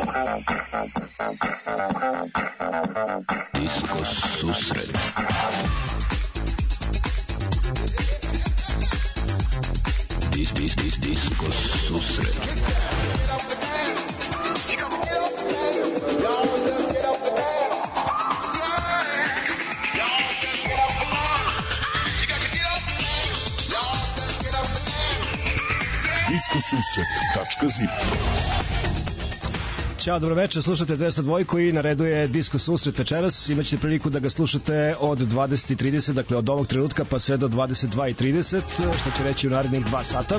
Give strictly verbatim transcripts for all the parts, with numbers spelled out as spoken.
Disko susret. Dis, dis, dis, disko susret. disko susret tačka zip. Ćao, dobro večer, slušate dvesta dva i na redu je Disko susret večeras. Imaćete priliku da ga slušate od dvadeset i trideset, dakle od ovog trenutka pa sve do dvadeset dva i trideset, što će reći u narednih dva sata.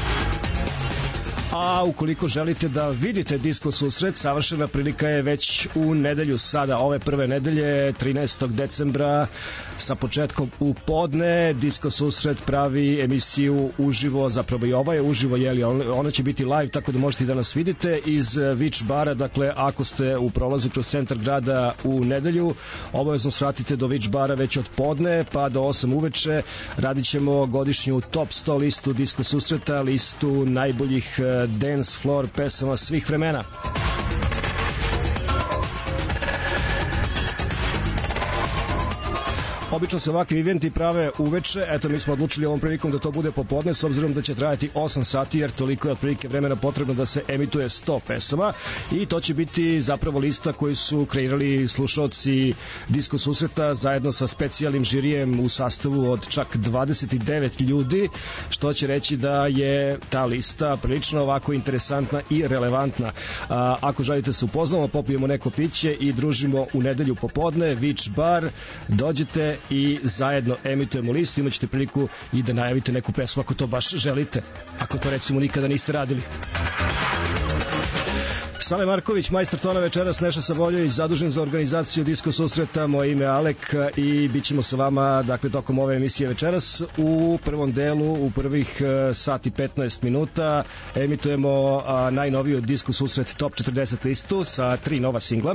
A ukoliko želite da vidite Disko susret, savršena prilika je već u nedelju sada, ove prve nedelje, trinaestog decembra, sa početkom u podne. Disko susret pravi emisiju uživo, zapravo i ova je uživo, jeli, ona će biti live, tako da možete da nas vidite iz Vič bara. Dakle, ako ste u prolazu kroz centar grada u nedelju, obavezno svratite do Vič bara već od podne pa do osam uveče. Radit ćemo godišnju top sto listu Disko susreta, listu najboljih dance floor pesama svih vremena. Obično se ovakvi eventi prave uveče, eto mi smo odlučili ovom prilikom da to bude popodne, s obzirom da će trajati osam sati, jer toliko je otprilike vremena potrebno da se emituje sto pesama, i to će biti zapravo lista koju su kreirali slušaoci Disko susreta zajedno sa specijalnim žirijem u sastavu od čak dvadeset devet ljudi, što će reći da je ta lista prilično ovako interesantna i relevantna. A, ako želite se upoznamo, popijemo neko piće i družimo u nedelju popodne, Vič bar, dođite i zajedno emitujemo listu. Imaćete priliku i da najavite neku pesmu ako to baš želite, ako to recimo nikada niste radili. Sale Marković, majstor tona večeras, Neša Savoljević, zadužen za organizaciju Disko susreta, moje ime Alek i bit ćemo sa vama, dakle, tokom ove emisije večeras. U prvom delu, u prvih sat i petnaest minuta emitujemo a, najnoviju Disko susret top četrdeset listu sa tri nova singla.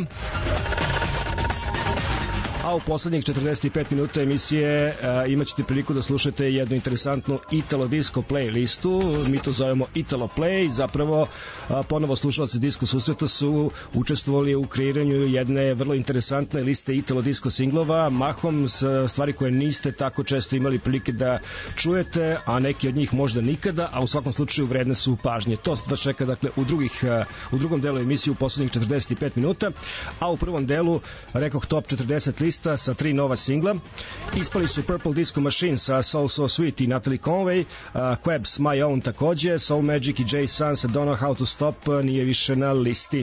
A u poslednjih četrdeset pet minuta emisije uh, imat ćete priliku da slušate jednu interesantnu Italo Disco Play listu. Mi to zovemo Italo Play. Zapravo uh, ponovo slušalci Disko susreta su učestvovali u kreiranju jedne vrlo interesantne liste Italo Disco singlova, mahom s stvari koje niste tako često imali prilike da čujete, a neki od njih možda nikada, a u svakom slučaju vredne su pažnje. To vas čeka, dakle, u, drugih, uh, u drugom delu emisije u poslednjih četrdeset pet minuta, a u prvom delu rekoh top četrdeset lista sa tri nova singla. Ispali su Purple Disco Machine sa Soul So Sweet i Natalie Conway, uh, Quebs My Own takođe, Soul Magic i Jay Sun sa Don't Know How To Stop nije više na listi.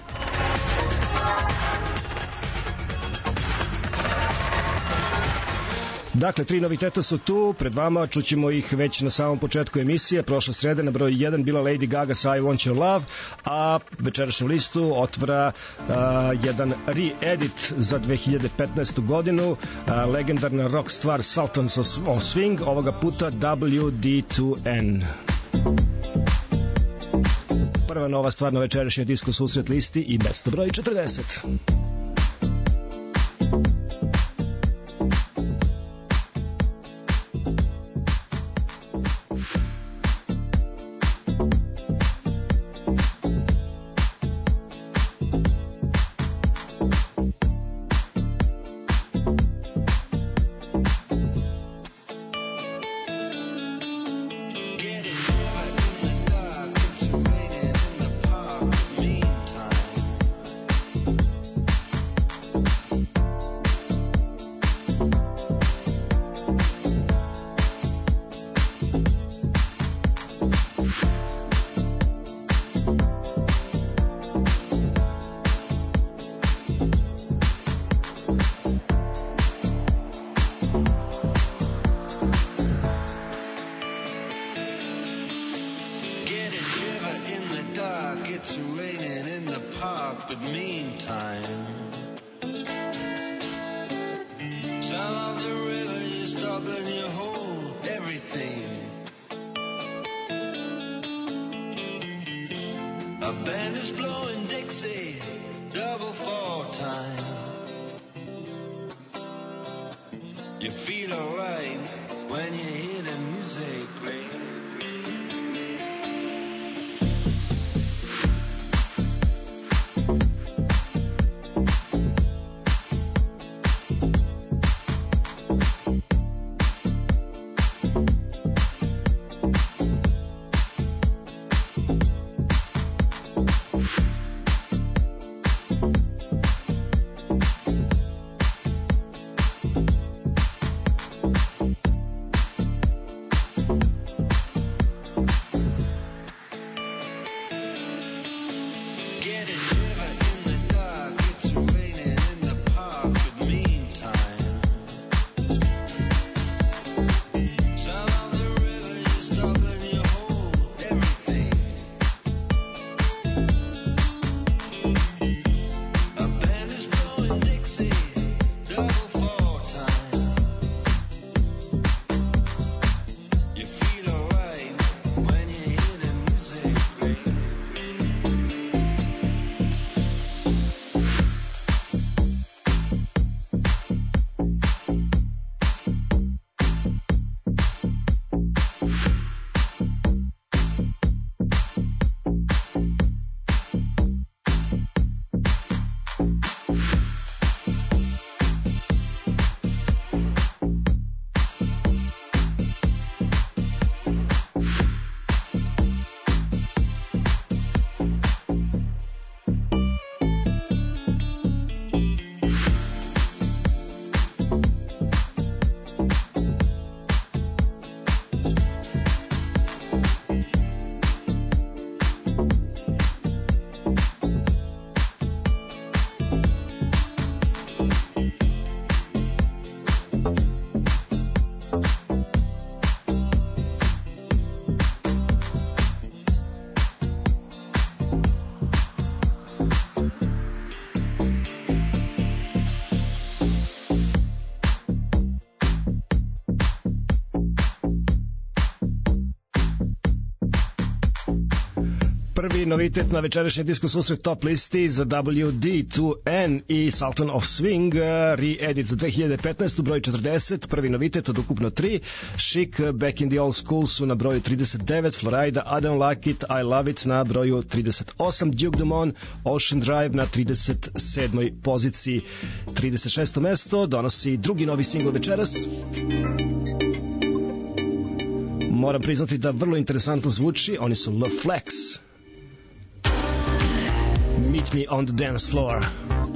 Dakle, tri noviteta su tu, pred vama, čućemo ih već na samom početku emisije. Prošla sreda na broj jedan bila Lady Gaga sa I Want Your Love, a večerašnju listu otvara uh, jedan re-edit za dve hiljade petnaestu godinu, uh, legendarna rock stvar Sultans of Swing, ovoga puta W D dva N. Prva nova stvar na večerašnjoj Disko susret listi i mesto broj četrdeset. Prvi novitet na večerašnji Disco susret top listi za W D two N i Sultan of Swing, re-edit za dve hiljade petnaestu, broj četrdeset, prvi novitet od ukupno tri. Chic, Back in the Old School su na broju trideset devet, Florida, I Don't Like It, I Love It na broju trideset osam, Duke Dumont, Ocean Drive na trideset sedmoj poziciji. trideset šesto mesto donosi drugi novi singl večeras. Moram priznati da vrlo interesantno zvuči, oni su Le Flex. Meet me on the dance floor.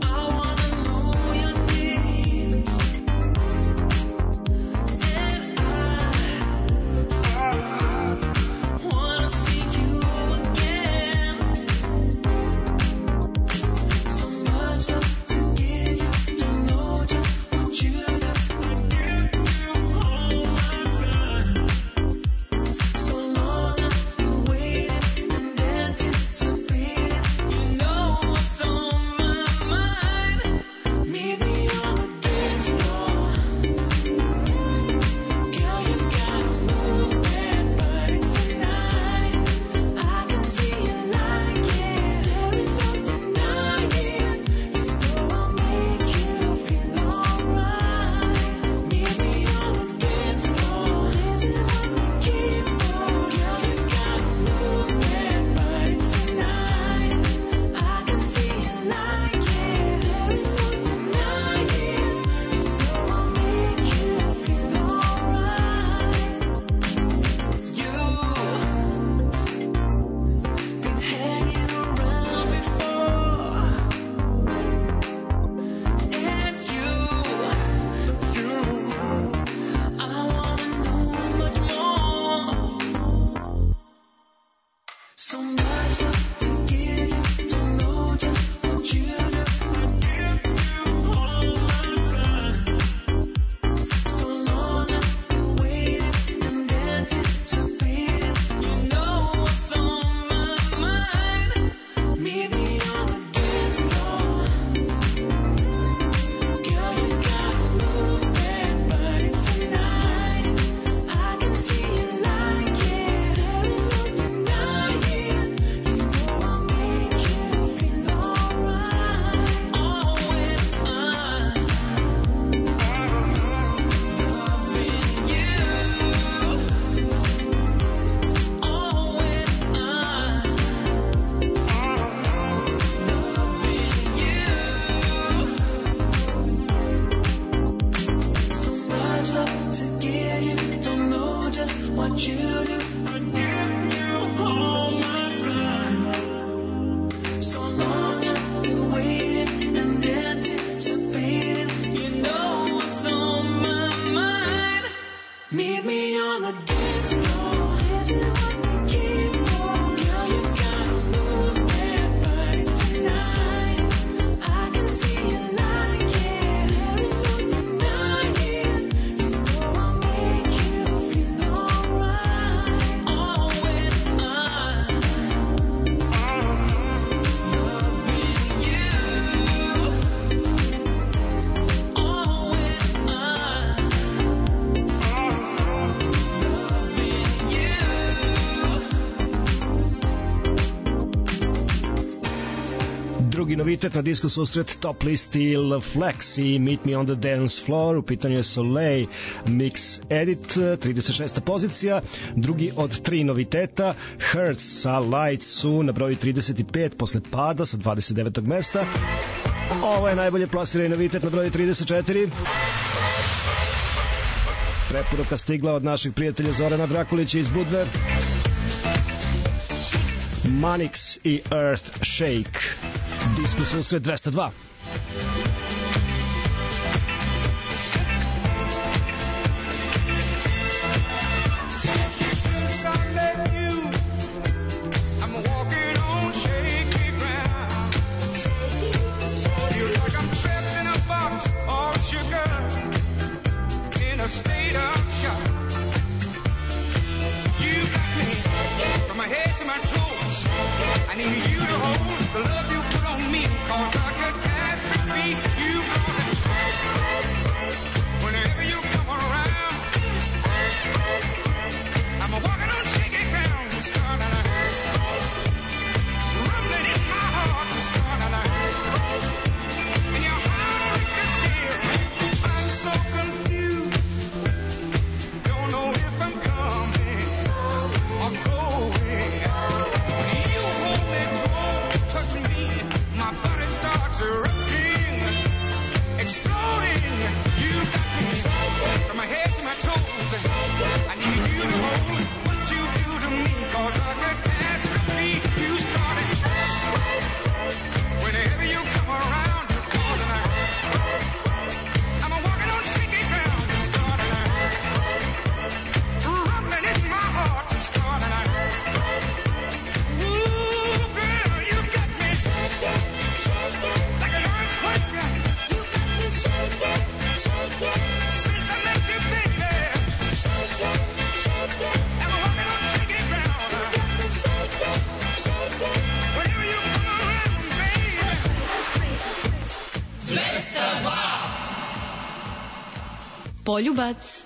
Novitet na disku susret top listi Le Flex i Meet Me on the Dance Floor, u pitanju je Soleil Mix Edit, trideset šesta pozicija. Drugi od tri noviteta, Hertz sa Lights su na broju trideset pet posle pada sa dvadeset devetog mesta. Ovo je najbolje plasirani novitet na broju trideset četiri. Preporuka stigla od naših prijatelja Zorana Drakulića iz Budve. Manix i Earth Shake. Disco susret dvesta dva. I need you to hold the love you put on me, cause I could ask Poljubac.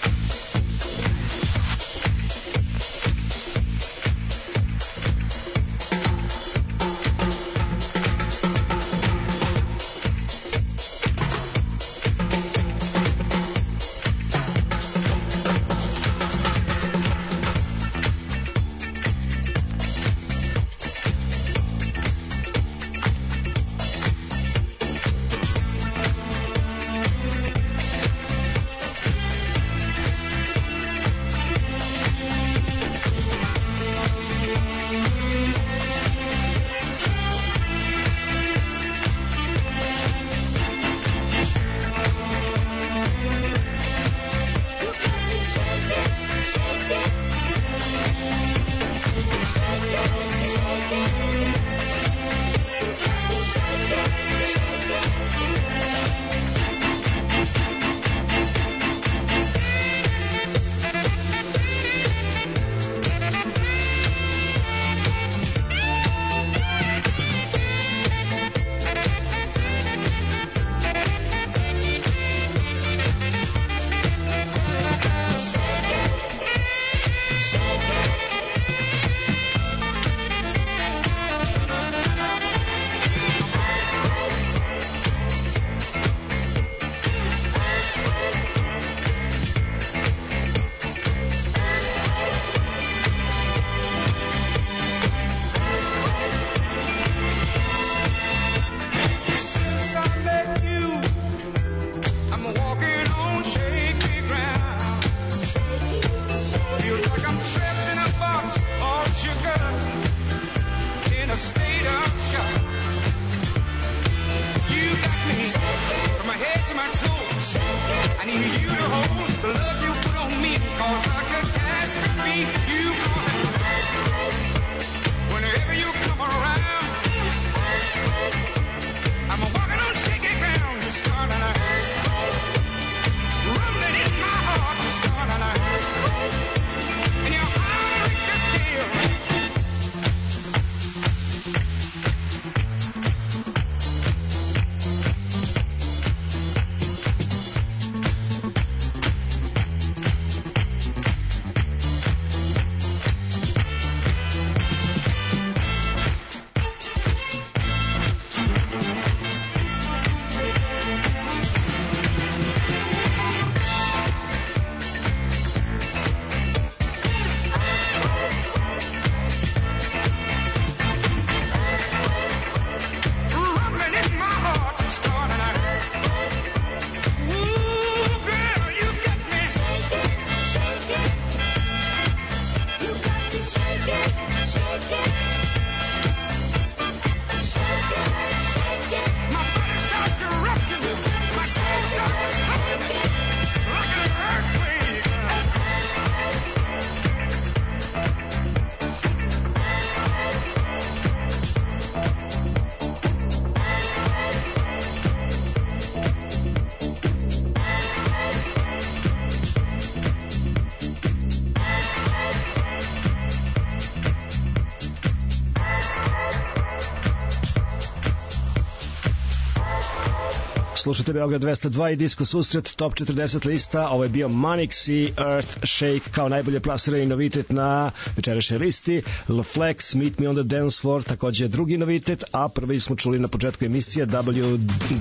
Slušajte Beograd dvesta dva i Disco Susret, top četrdeset lista. Ovo je bio Manix i Earth Shake kao najbolje plasirani novitet na večerašnjoj listi. La Flex, Meet Me on the Dance Floor, takođe drugi novitet, a prvi smo čuli na početku emisije W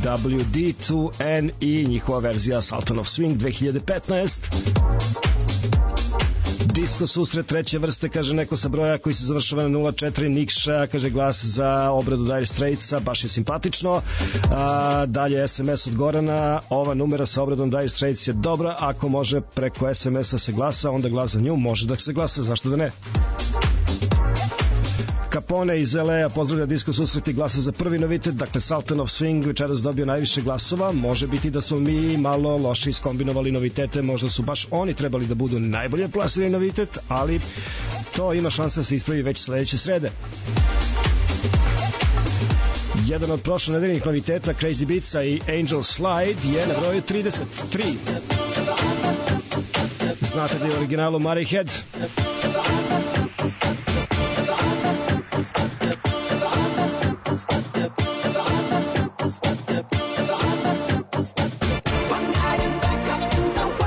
W D dva N i njihova verzija Sultan of Swing dve hiljade petnaeste. Disco Susret treće vrste, kaže neko sa broja koji se završava na nula četiri. Nikša, kaže glas za obradu Dire Straitsa, baš je simpatično. A, dalje S M S od Gorana, ova numera sa obradom Dire Straits je dobra, ako može preko S M S-a se glasa, onda glas za nju može da se glasa, zašto da ne? Capone iz L A pozdravlja Disco Susret i glasa za prvi novitet, dakle Sultan of Swing večeras dobio najviše glasova. Može biti da smo mi malo loše iskombinovali novitete, možda su baš oni trebali da budu najbolje plasirani novitet, ali to ima šansa da se ispravi već sledeće srede. Jedan od prošle nedeljnih noviteta Crazy Beatsa i Angel Slide je na broju trideset tri. Znate da je u originalu Murray Head. One night in Bangkok, no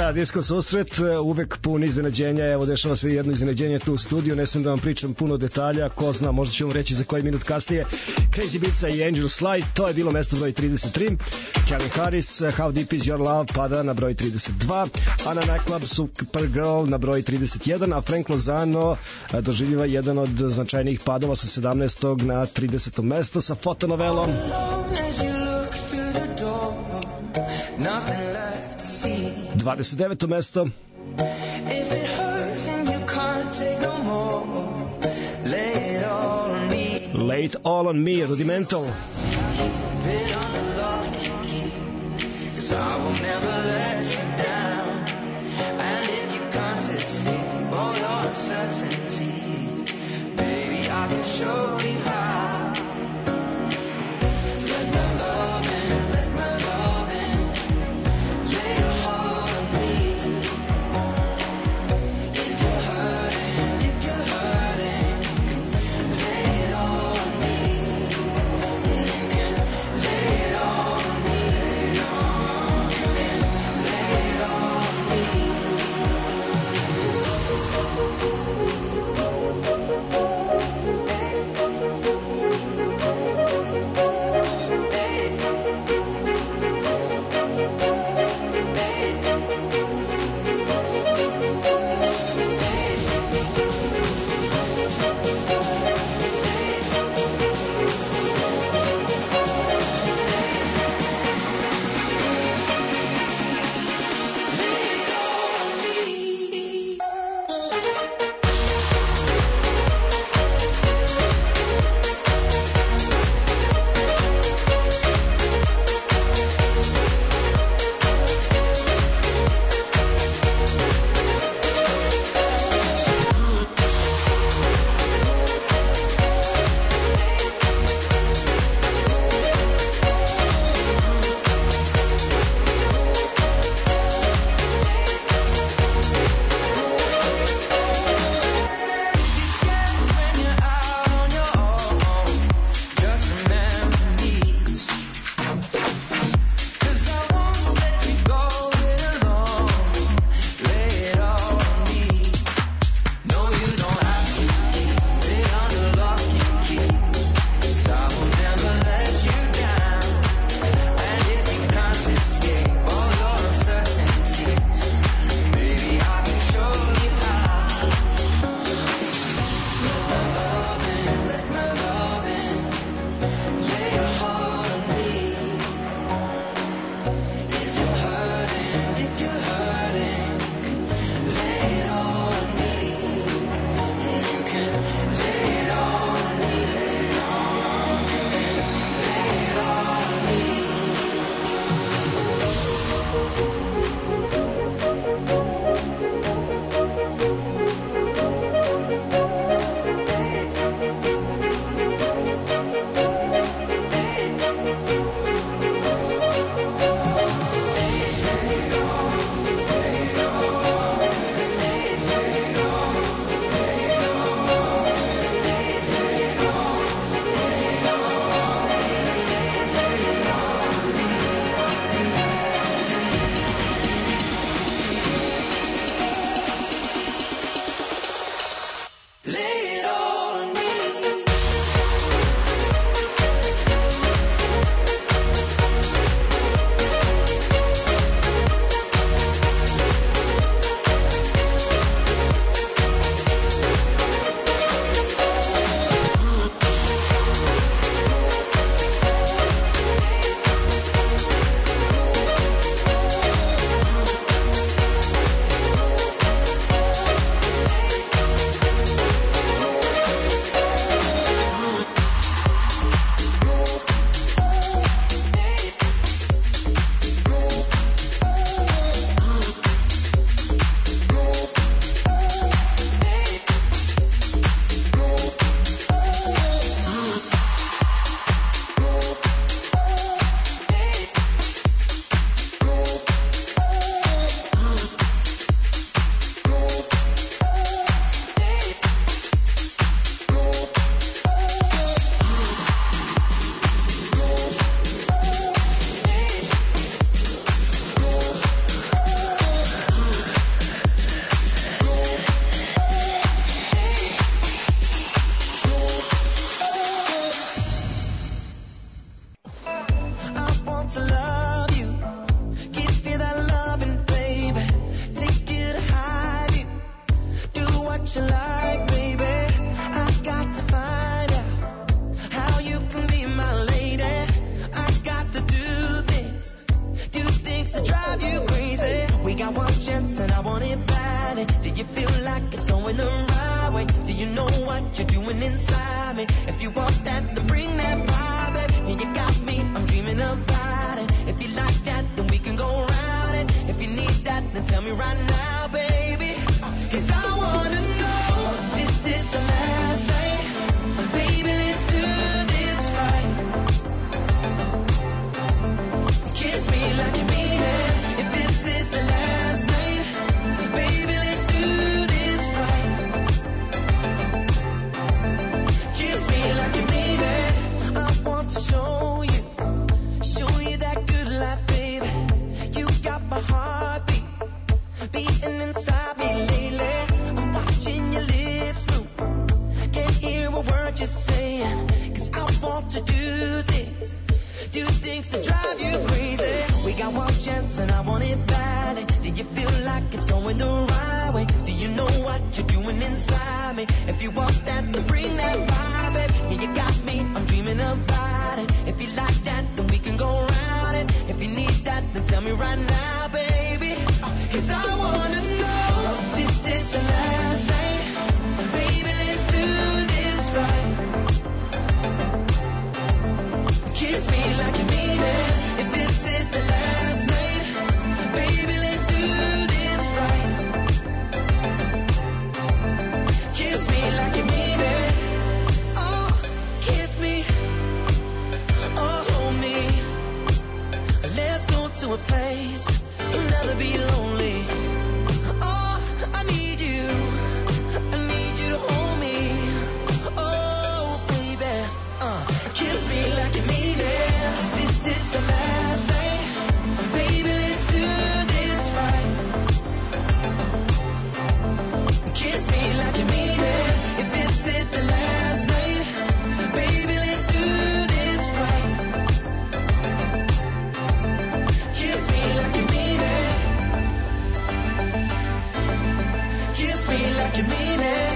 Da, Disko susret, uvek pun iznenađenja, evo dešava se jedno iznenađenje tu u studiju, ne sam da vam pričam puno detalja, ko zna, možda ću vam reći za koji minut kasnije. Crazy Beatsa i Angel Slide, to je bilo mesto broj trideset tri. Calvin Harris, How Deep Is Your Love pada na broj trideset dva, Anna Nightclub, Supergirl na broj trideset jedan, a Frank Lozano doživljiva jedan od značajnijih padova sa sedamnaestog na trideseto mesto sa fotonovelom. dvadeset deveto mesto. Lay It All On Me, Rudimental. Show you how. Let my love in, let my love in. Lay your heart on me. If you're hurting, if you're hurting, lay it all on me. You can lay it all on me. You can lay it all on me. Thank you. what you're doing inside me. If you want that, then bring that vibe, baby. And you got me, I'm dreaming about it. If you like that, then we can go around it. If you need that, then tell me right now, baby. Cause I wanna know, this is the last night. Baby, let's do this right. Kiss me like you mean it. If this is the last night, baby, let's do this right. Kiss me like you mean it. I want to show you, show you that good life, baby. You got my heartbeat beating inside me lately. I'm watching your lips move, can't hear a word you're saying. Cause I want to do things, do things to drive you crazy. We got one chance and I want it badly. Do you feel like it's going the right way? Do you know what you're doing inside me? If you want that, then bring that vibe, baby. Yeah, you got me, I'm dreaming about it. If you like that, then we can go around it. If you need that, then tell me right now, baby. Cause I wanna know, this is the last night. Baby, let's do this right. Kiss me like you mean it. If this is the last night, baby, let's do this right. Kiss me like you mean it. Oh, kiss me. Oh, hold me. Let's go to a place you'll never be lonely. Oh, I need you. I need you to hold me. Oh, baby. Uh, kiss me like you mean it. This is the last night. Baby, let's do this right. Kiss me like you mean it. If this is the last night, baby, let's do this right. Kiss me like you mean it. Kiss me like you mean it.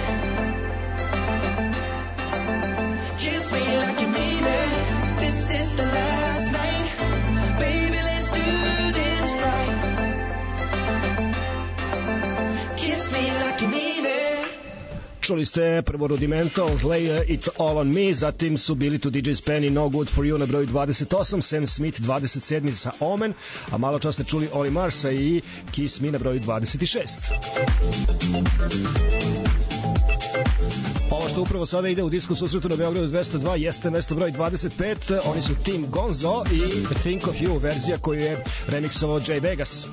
Kiss me like you mean it. If this is the last night, baby, let's do this right. Kiss me like you mean it. Čuli ste prvo Rudimentals, Lay It All On Me, zatim su bili tu D J Spen i No Good For You na broju dvadeset osam, Sam Smith dvadeset sedam sa Omen, a malo čas ste čuli Oli Marsa i Kiss Me na broju dvadeset šest. Ovo što upravo sada ide u disku susretu na Beogradu dvesta dva jeste mesto broj dvadeset pet, oni su Team Gonzo i Think of You, verzija koju je remiksovao Jay Vegas.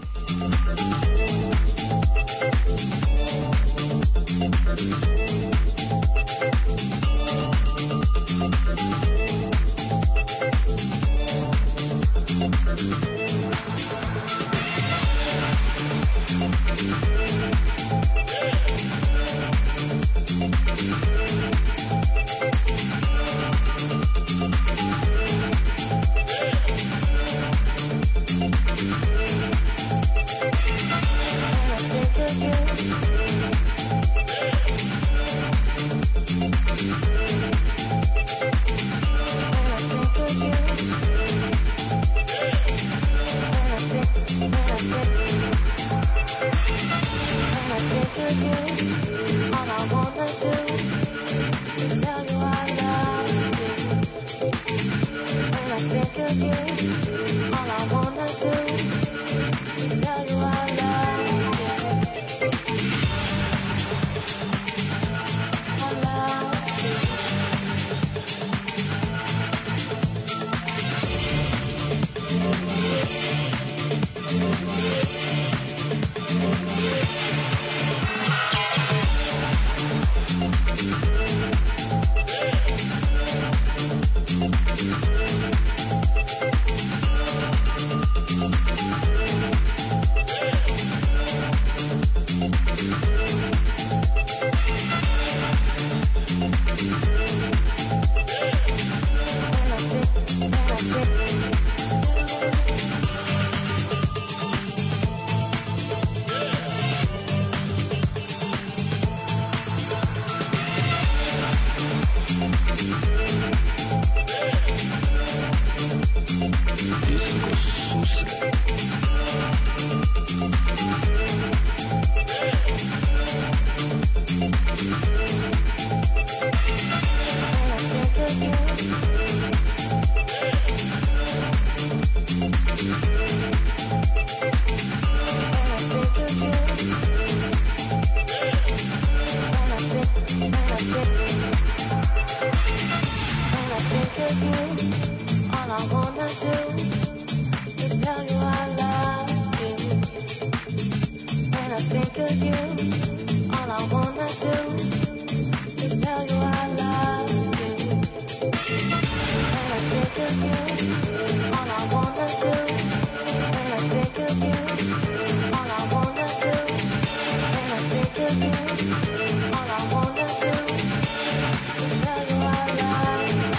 of you, all I wanna do is tell you I love you. When I think of you, all I wanna do is tell you I love you. When I think of you, all I wanna do. When I think of you, all I wanna do. When I think of you, all I wanna do is tell you I love you.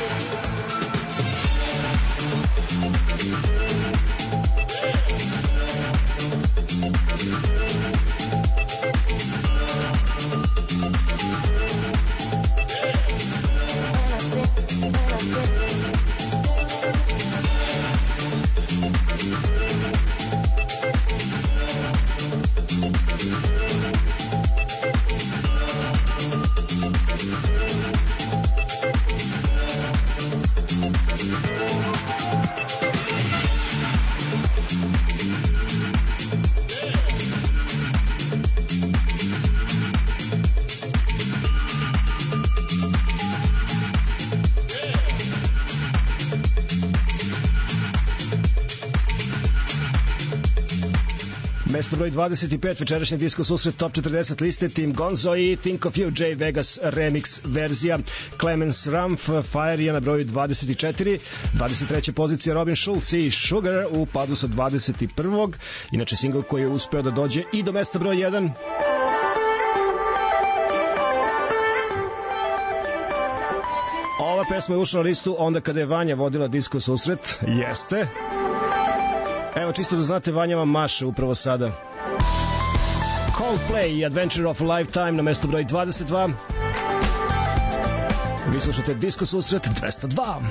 Mesto broj dvadeset pet večerašnji disko susret Top četrdeset liste, Tim Gonzo i Think of You, Jay Vegas remix verzija. Clemens Rumpf, Fire je na broju dvadeset četiri, dvadeset treća pozicija Robin Schulz i Sugar u padu sa dvadeset prvog. Inače singl koji je uspeo da dođe i do mesta broj jedan. Ova pesma je ušla na listu onda kada je Vanja vodila disko susret. Jeste. Evo, čisto da znate, Vanja vam maše upravo sada. Coldplay i Adventure of a Lifetime na mesto broj dvadeset dva. Vi slušate disko susret dvesta dva.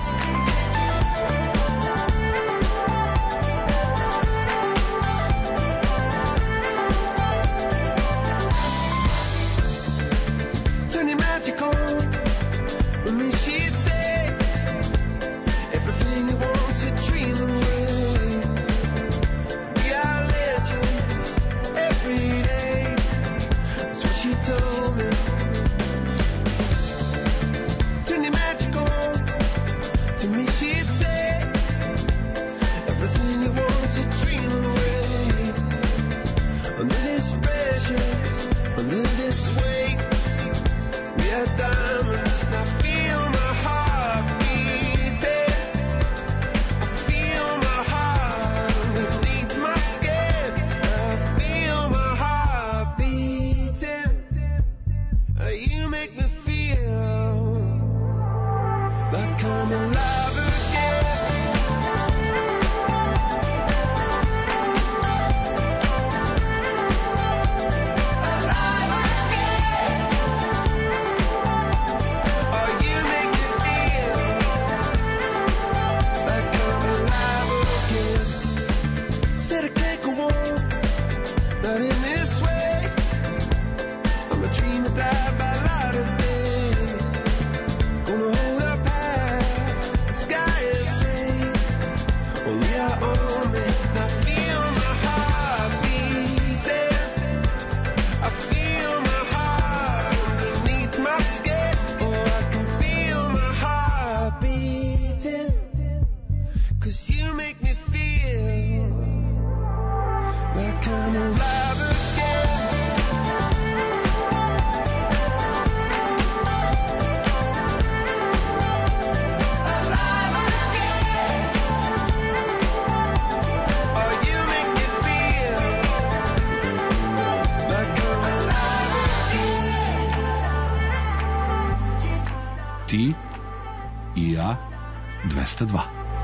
Ti i ja dvesta dva.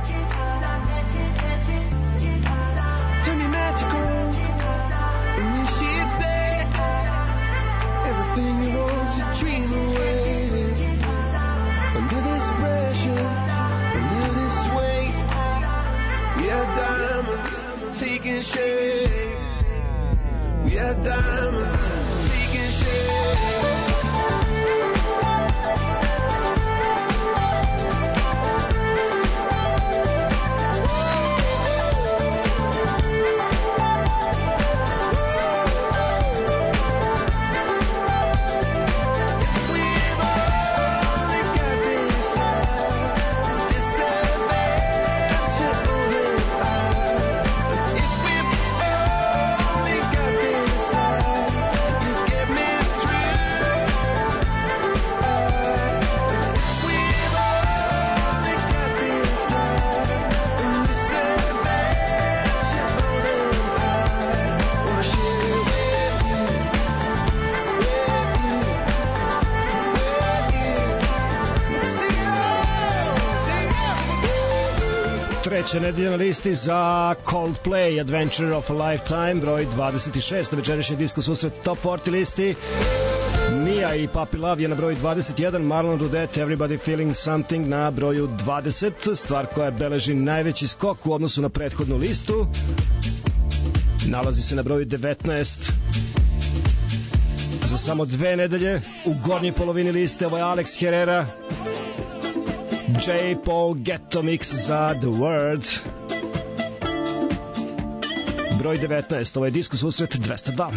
Taking shape, we are diamonds taking shape. We've only got this life. Treća nedelja na listi za Coldplay, Adventure of a Lifetime, broj dvadeset šest na večerašnji Disco susret Top četrdeset listi. Mia i Puppy Love je na broju dvadeset jedan, Marlon Rudet, Everybody Feeling Something na broju dvadeset, stvar koja beleži najveći skok u odnosu na prethodnu listu. Nalazi se na broju devetnaest. Za samo dve nedelje u gornjoj polovini liste, ovo je Alex Herrera, J. Paul Getto Mix za The Word. Broj devetnaest, ovo je Disco susret dvesta dva.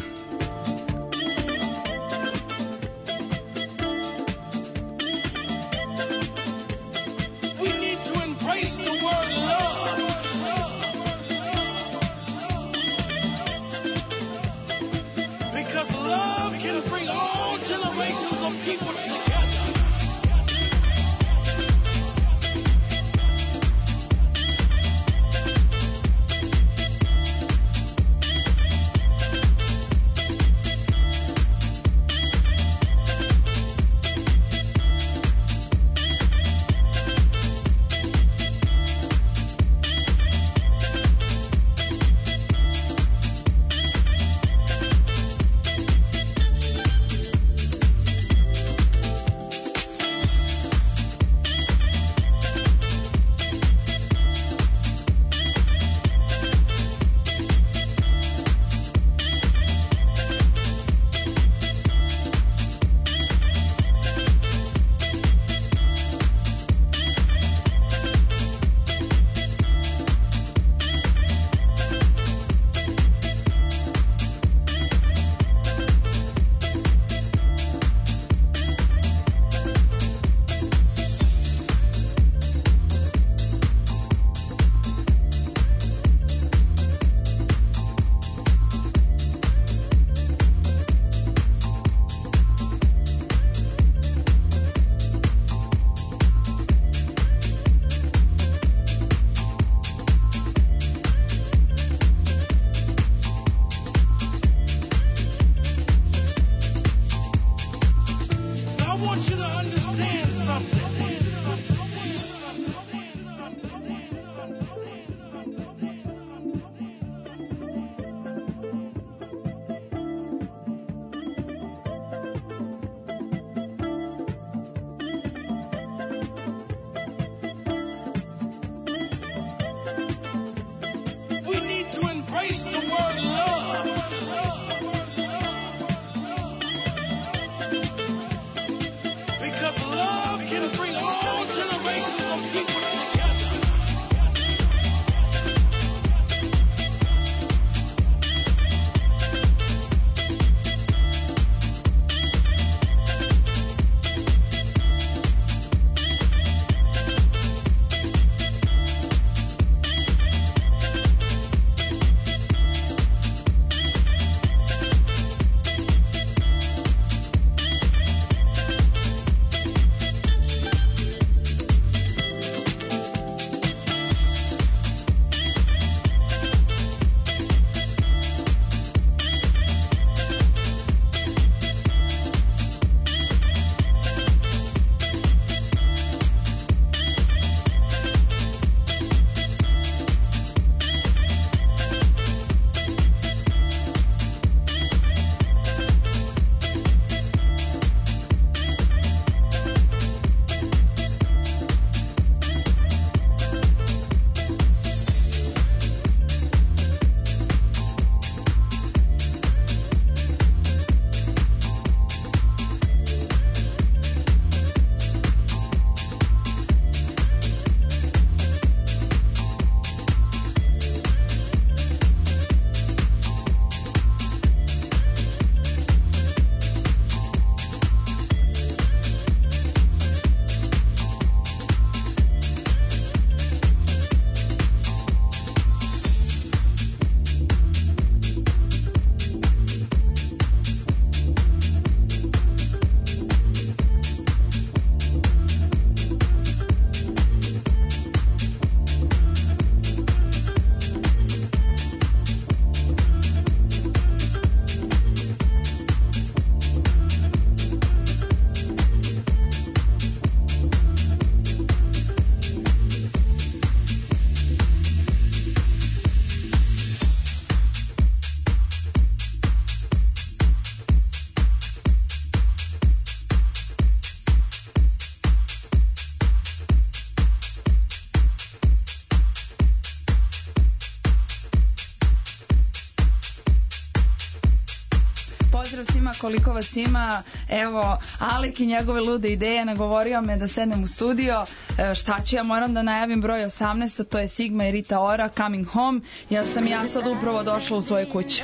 svima, koliko vas ima. Evo, Alek i njegove lude ideje nagovorio me da sednem u studio. E, šta ću, ja moram da najavim broj osamnaest, a to je Sigma i Rita Ora, Coming Home, jer sam ja sad upravo došla u svoju kuću.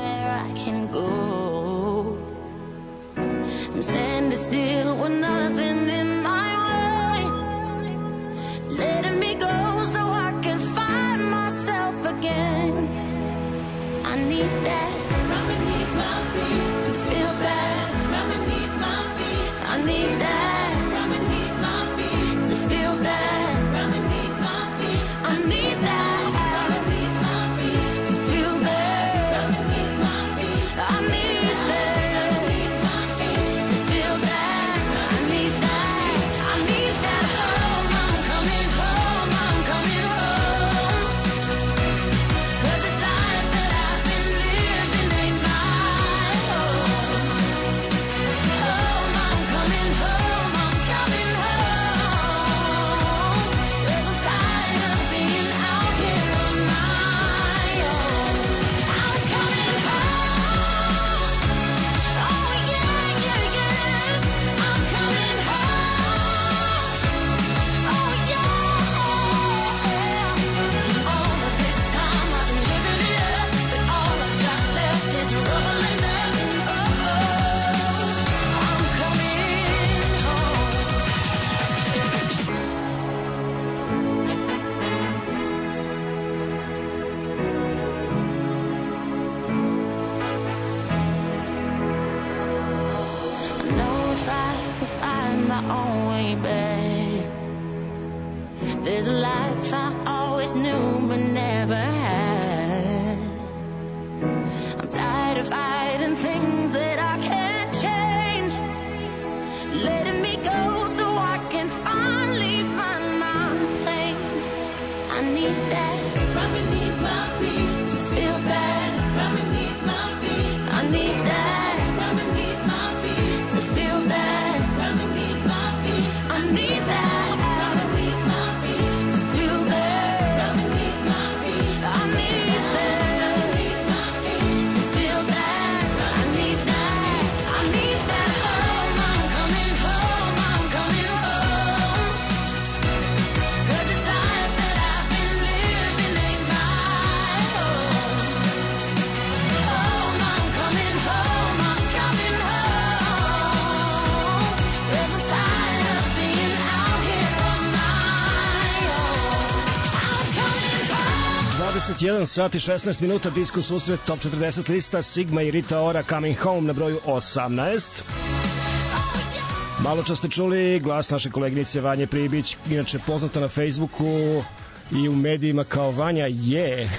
I'm standing still with nothing in my way, letting me go so I can find myself again. I need that from beneath my feet to feel that from beneath my feet. I need that from beneath my feet to feel that from beneath my feet. I need that from beneath my feet to feel that from beneath my feet. I need that from beneath my feet to feel that. I need that. I need that home. I'm coming home. I'm coming home. 'Cause the life that I've been living ain't my home. Home, I'm coming home. I'm coming home. 'Cause I'm tired of being out here on my own. I'm coming home. Oh yeah, yeah, yeah. I'm coming home. Oh yeah. All of this time I've been living it up, but all I've got left is rubble and dust. Oh, I'm coming home. I know if I could find my own way back, there's a life I always knew but never had. I'm tired of fighting things that I can't change, letting me go so I can finally find my place. I need that from beneath my feet to feel that from beneath my feet. I need that from beneath my feet to feel that from beneath my feet. I need that from beneath my feet to feel that from beneath my feet. I need that from beneath my feet to feel that. I need that. I need that home. I'm coming home. I'm coming home. 'Cause the life that I've been living ain't my home. Home, I'm coming home. I'm coming home. 'Cause I'm tired of being out here on my own. I'm coming home. dvadeset jedan sat i šesnaest minuta, Disko susret, top četrdeset lista, Sigma i Rita Ora, Coming Home na broju osamnaest. Malo čas ste čuli glas naše koleginice Vanje Pribić, inače poznata na Facebooku i u medijima kao Vanja je.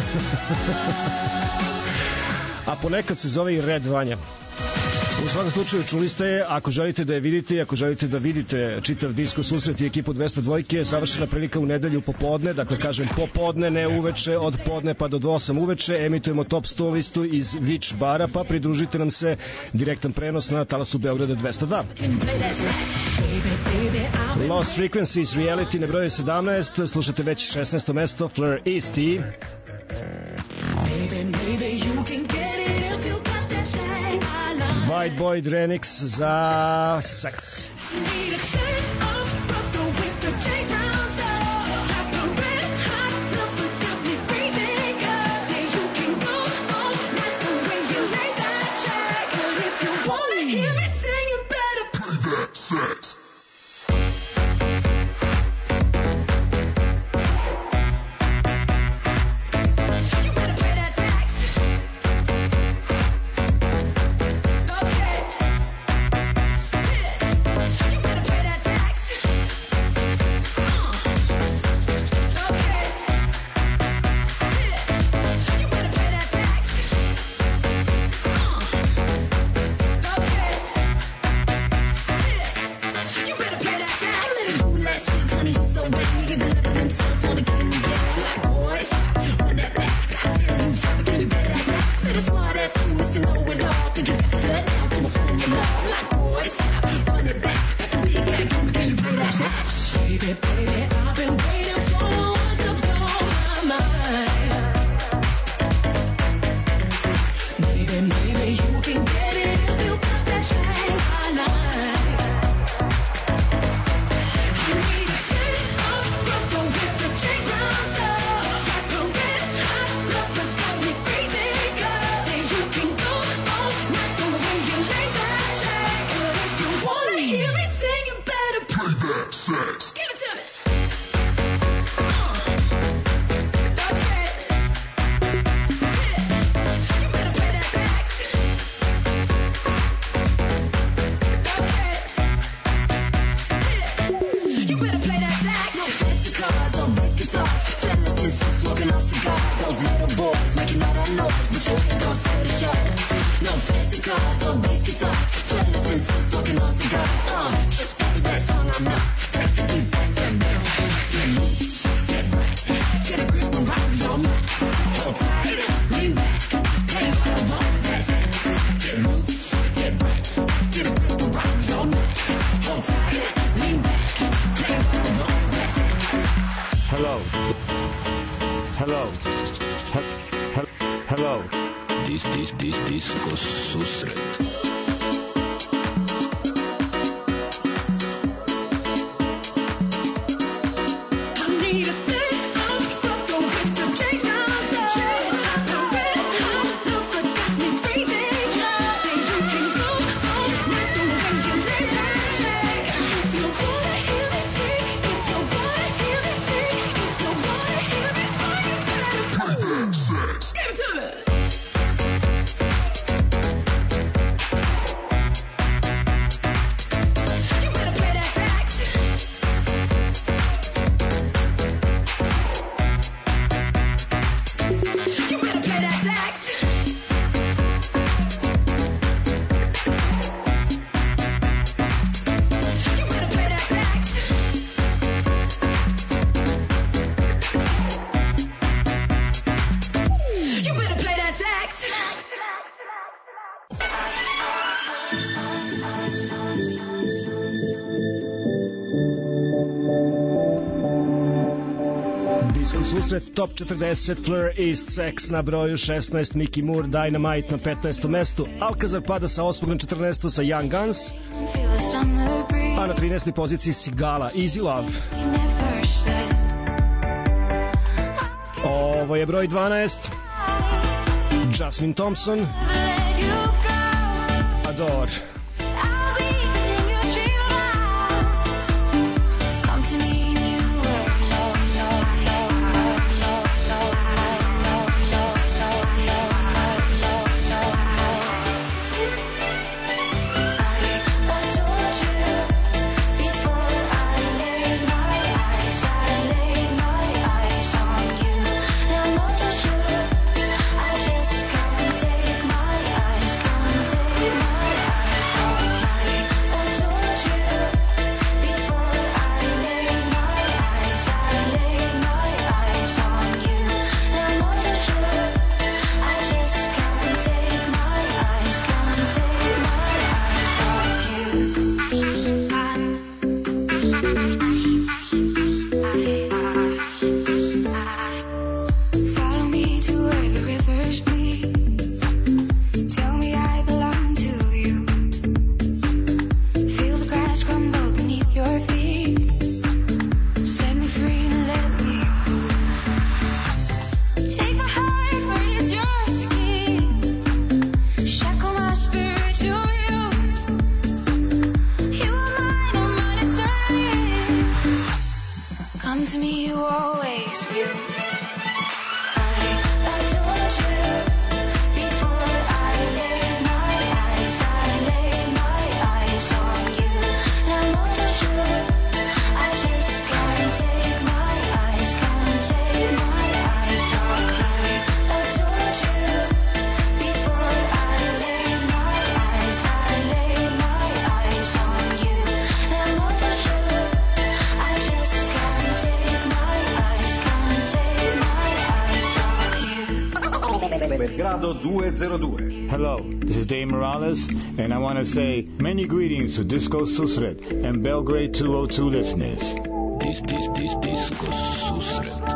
A ponekad se zove i Red Vanja. U svakom slučaju čuli ste je, ako želite da je vidite, ako želite da vidite čitav Disko susret i ekipu dvesta dva, savršena prilika u nedelju popodne, dakle kažem popodne, ne uveče, od podne pa do osam uveče, emitujemo top sto listu iz Vič bara, pa pridružite nam se, direktan prenos na talasu Beograda dvesta dva. Lost Frequencies, Reality na broju sedamnaest, slušate već šesnaesto mesto, Fleur Easty. Baby, baby, you can get it if you got that thing I love. White Boy Remix za Sex. Need a shake of rough, so it's the change round, so have the red hot love that got me freezing. 'Cause say you can go all night the way you lay that track, but if you wanna hear me sing, you better play that sex. Maybe you can get it. Susret Top četrdeset, Fleur East Sex na broju šesnaest, Mickey Moore, Dynamite na petnaestom mestu, Alcazar pada sa osmog na četrnaesto sa Young Guns, a na trinaestoj poziciji Sigala, Easy Love. Ovo je broj dvanaest, Jasmine Thompson, Adore. Belgrado two oh two. Hello, this is Dave Morales, and I want to say many greetings to Disco Susret and Belgrade two oh two listeners. Dis, dis, dis, Disco Susret.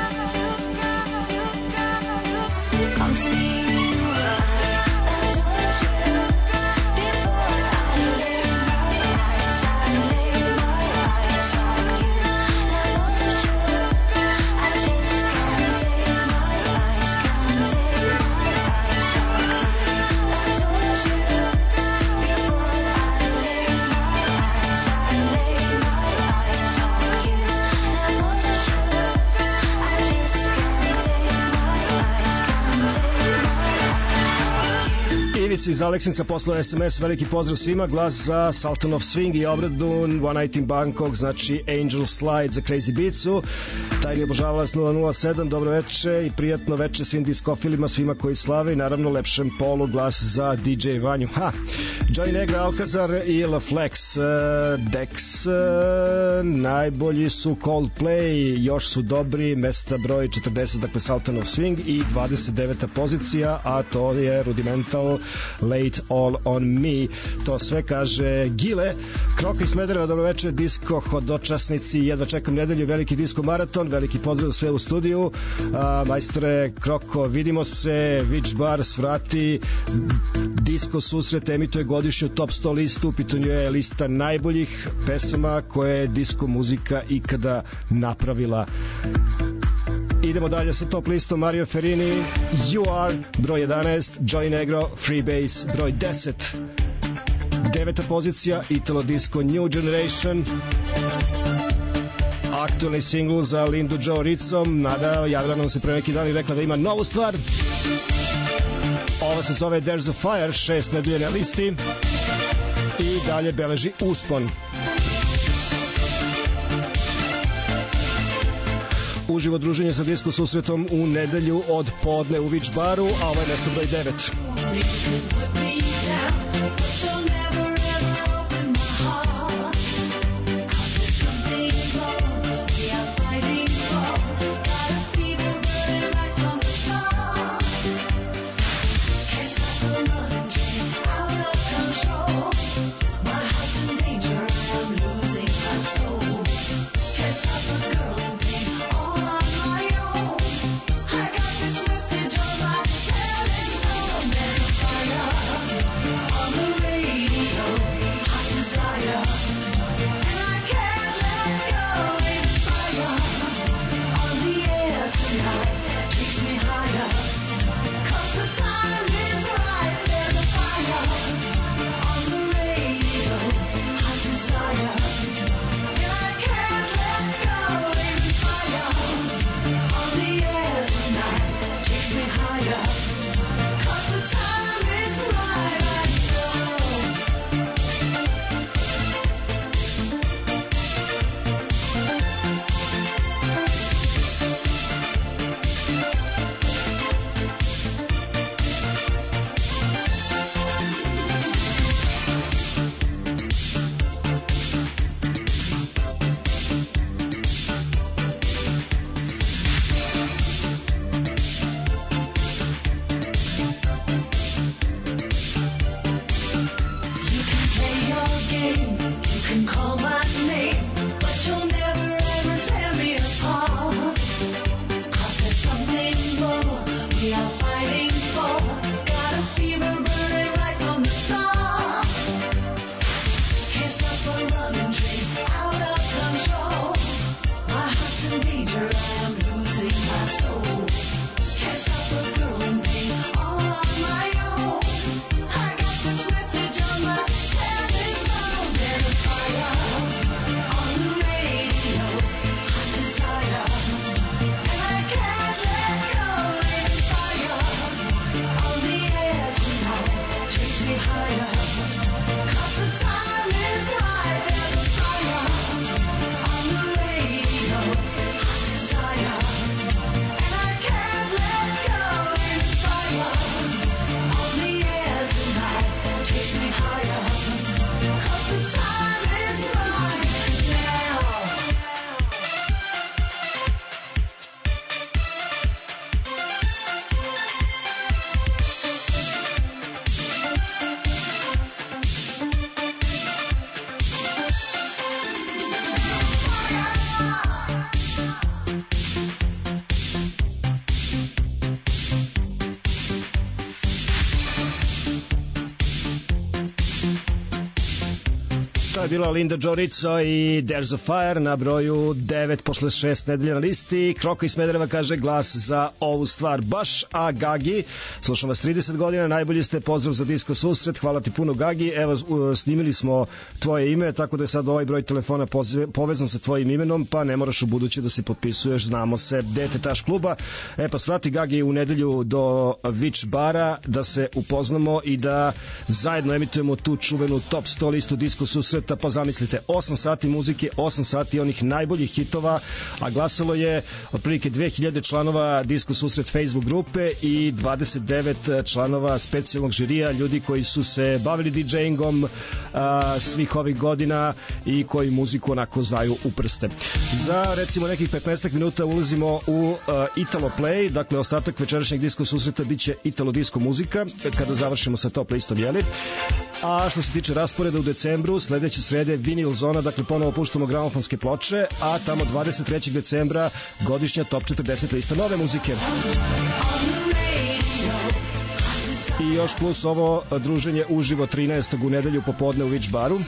Come to me, I told Ivica iz Aleksinca poslao S M S, veliki pozdrav svima, glas za Sultan of Swing i obradu One Night in Bangkok, znači Angel Slide za Crazy Beatsu. Tajni obožavalac nula nula sedam, dobro veče i prijatno veče svim diskofilima, svima koji slave i naravno lepšem polu, glas za D J Vanju. Ha! Johnny Negra, Alcazar i La Flex. Uh, Dex, uh, najbolji su Coldplay, još su dobri, mesta broj četrdeset, dakle Sultan of Swing i dvadeset deveta pozicija, a to je Rudimental, Late All On Me. To sve kaže Gile. Kroka iz Smedereva, dobro večer, disko hodočasnici, jedva čekam nedelju, veliki disko maraton, veliki pozdrav sve u studiju. Uh, majstore Kroko, vidimo se, Witch Bar svrati, disko susret emituje godišnju top sto listu, u pitanju je lista najboljih pesama koje je disko muzika ikada napravila. Idemo dalje sa top listom. Mario Ferrini, You Are, broj jedanaest, Johnny Negro, Freebase, broj deset. Deveta pozicija, Italo Disco New Generation. Aktualni singl za Lindu Joe Ritzom. Nada javila nam se pre neki dan i rekla da ima novu stvar. Ovo se zove There's a Fire, šest nedelje na listi i dalje beleži uspon. Uživo druženje sa disko susretom u nedelju od podne u Witch Baru, a ovo je mesto broj devet. je bila Linda Joe Rizzo i There's a Fire na broju devet posle šest nedelja na listi. Kroka iz Smedereva kaže glas za ovu stvar baš, a Gagi, slušam vas trideset godina, najbolji ste, pozdrav za Disko susret, hvala ti puno Gagi, evo snimili smo tvoje ime, tako da je sad ovaj broj telefona povezan sa tvojim imenom, pa ne moraš u buduće da se potpisuješ, znamo se, dete taš kluba. E pa svrati Gagi u nedelju do Vič bara da se upoznamo i da zajedno emitujemo tu čuvenu top sto listu Disko susreta, pa zamislite, osam sati muzike, osam sati onih najboljih hitova, a glasalo je otprilike dve hiljade članova Disko susret Facebook grupe i dvadeset devet članova specijalnog žirija, ljudi koji su se bavili DJingom a, svih ovih godina i koji muziku onako znaju u prste. Za recimo nekih petnaest minuta ulazimo u a, Italo Play, dakle ostatak večerašnjeg Disko susreta biće Italo Disco muzika kada završimo sa top listom, jeli? A što se tiče rasporeda u decembru, sledeće srede Vinyl Zona, dakle ponovo puštamo gramofonske ploče, a tamo dvadeset trećeg decembra godišnja top četrdeset lista nove muzike. I još plus ovo druženje uživo trinaestog u nedelju popodne u Vič baru.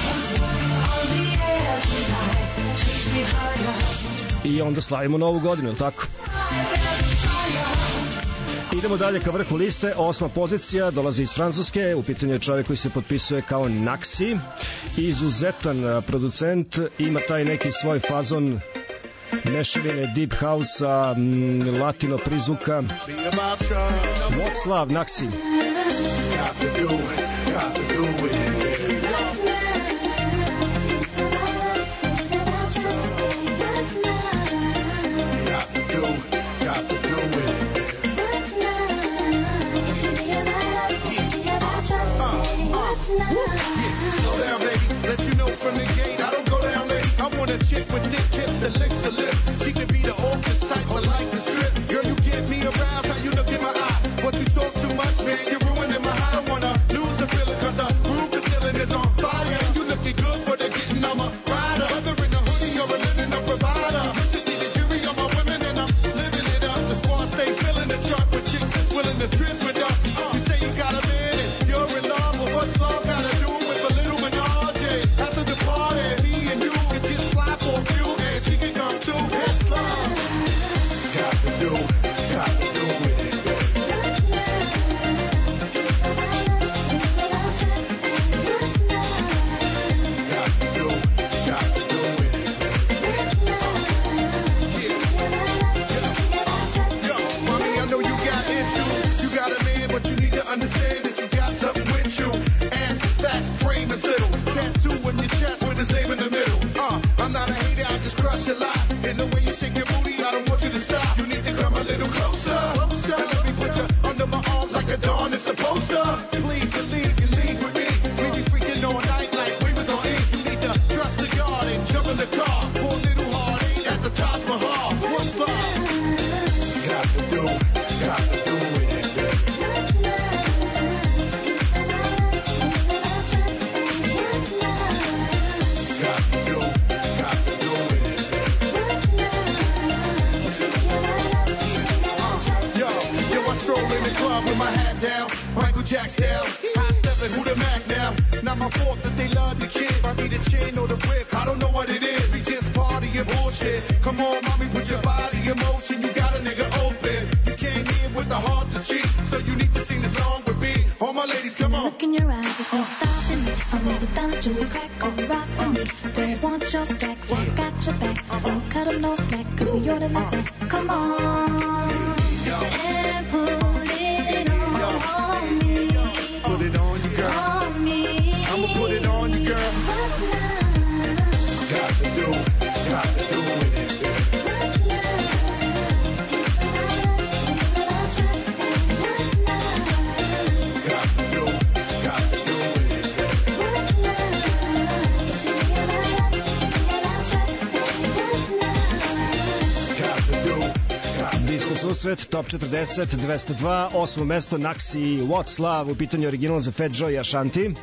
I onda slavimo novu godinu, je li tako? Idemo dalje ka vrhu liste, osma pozicija dolazi iz Francuske, u pitanju je čovjek koji se potpisuje kao Naxi, izuzetan producent, ima taj neki svoj fazon mešavine deep house-a, latino prizvuka. What's love, Naxi? Slow down, baby, let you know from the gate, I don't go down late. I want a chick with thick hips that licks her lips. She can be the orphan type, but like the strip. Girl, you get me aroused, how you look in my eyes. But you talk too much, man, you're ruining my high. I don't wanna lose the feeling, cause the room the ceiling is on fire. And you looking good for the getting, I'm a rider. Whether in a hoodie or a linen, a provider. You should see the jury on my women and I'm living it up. The squad stay filling the chart with chicks that's willing to tryst with us. You say you got a man and you're in love, but what's love gotta do with a little menage? After the party, me and you can just fly for a few and she can come through. That's love. Got to do, got to do with it. Got to do, got to do with it. Yo, mommy, I know you got issues. You got a man, but you need to understand that you got something with you. Ass is fat, frame is little. Tattoo in your chest with his name in the middle. Uh, I'm not a hater, I just crush a lot. And the way you shake your booty, I don't want you to stop. You need to come a little closer. Closer. And let me put you under my arms like a dawn is supposed to. Please believe you leave with me. We be freaking all night like we was on E. You need to trust the God and jump in the car. For a little heartache at the Taj Mahal. What's love? Got to do, got to do with it. Got to do, got to do with it. Yo, yo, I stroll in the club with my hat down, Michael Jackson down, high stepping, who the Mac now? Not my fault that they love the kid, might be the chain or the whip, I don't know what it is, we just party and bullshit. Come on, mommy, put your body in motion, you got a nigga open. You came here with a heart to cheat, so you need to sing the song with me. All my ladies, come on. Look in your eyes, there's no stopping me. I'm on the down, you crack or rock with me. They want your stack, I got your back. Don't cut them no slack, cause we on it like that. Come on, and put it on me. Put it on you, girl. On me. I'ma put it on you, girl. What's love? Got to do, got to do with it. Got to do, got to do with it. Got to do, got to do. Disko susret, top četrdeset, dvesta dva, osmo mesto, Naxi, What's Love, u pitanju original za Fat Joe i Ashanti.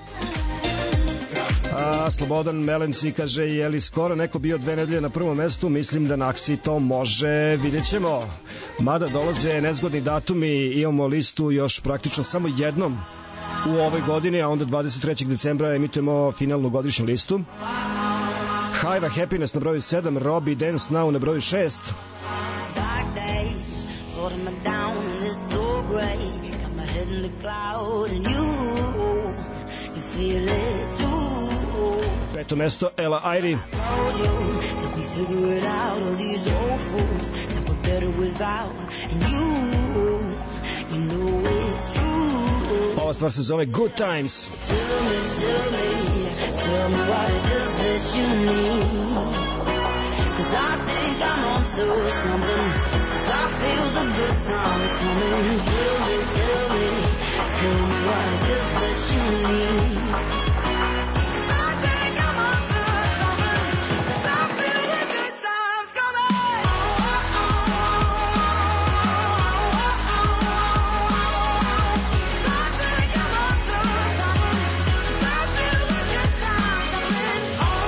A, Slobodan Melenci kaže, je li skoro neko bio dve nedelje na prvom mestu? Mislim da Naxi to može, vidjet ćemo. Mada dolaze nezgodni datumi, imamo listu još praktično samo jednom u ovoj godini, a onda dvadeset trećeg decembra emitujemo finalnu godišnju listu. Hive Happiness na broju sedam, Robbie Dance Now na broju šest. Dark days, holding me down and it's so gray. Got my head in the cloud and you, you feel it too. Peto mesto, Ella Airy. Told you that we figure it out, all these old fools that we're better without. And you, you know it's true. Ova stvar se zove Good Times. Tell me, tell me, tell me what it is that you need. Cause I think I'm onto something. Cause I feel the good times coming. Tell me, tell me, tell me what it is that you need. Cause I think I'm onto something. Cause I feel the good times coming. Cause I think I'm onto something. Cause I feel the good times coming.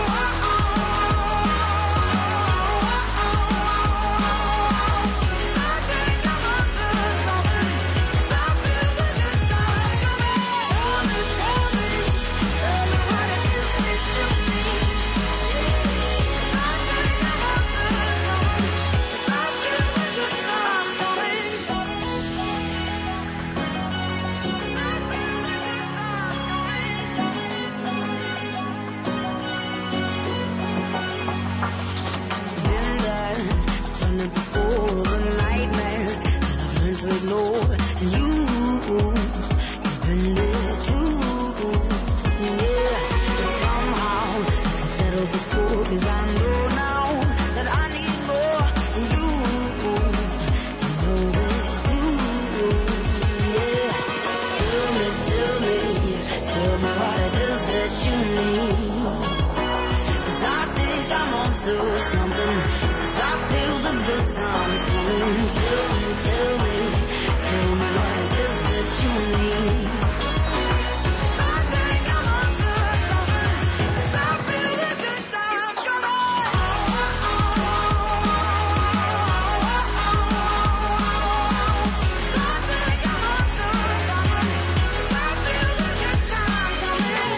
To ignore, and you, you've been there too, yeah. And somehow I can settle the score, cause I know now that I need more, and you, you know that too, yeah. Tell me, tell me, tell me what it is that you need. Cause I think I'm onto something. Cause I feel the good times coming. Tell me, tell me, tell me what it is that you need. Cause I think I'm onto something. Cause I feel the good times coming. Cause I think I'm onto something. Cause I feel the good times coming.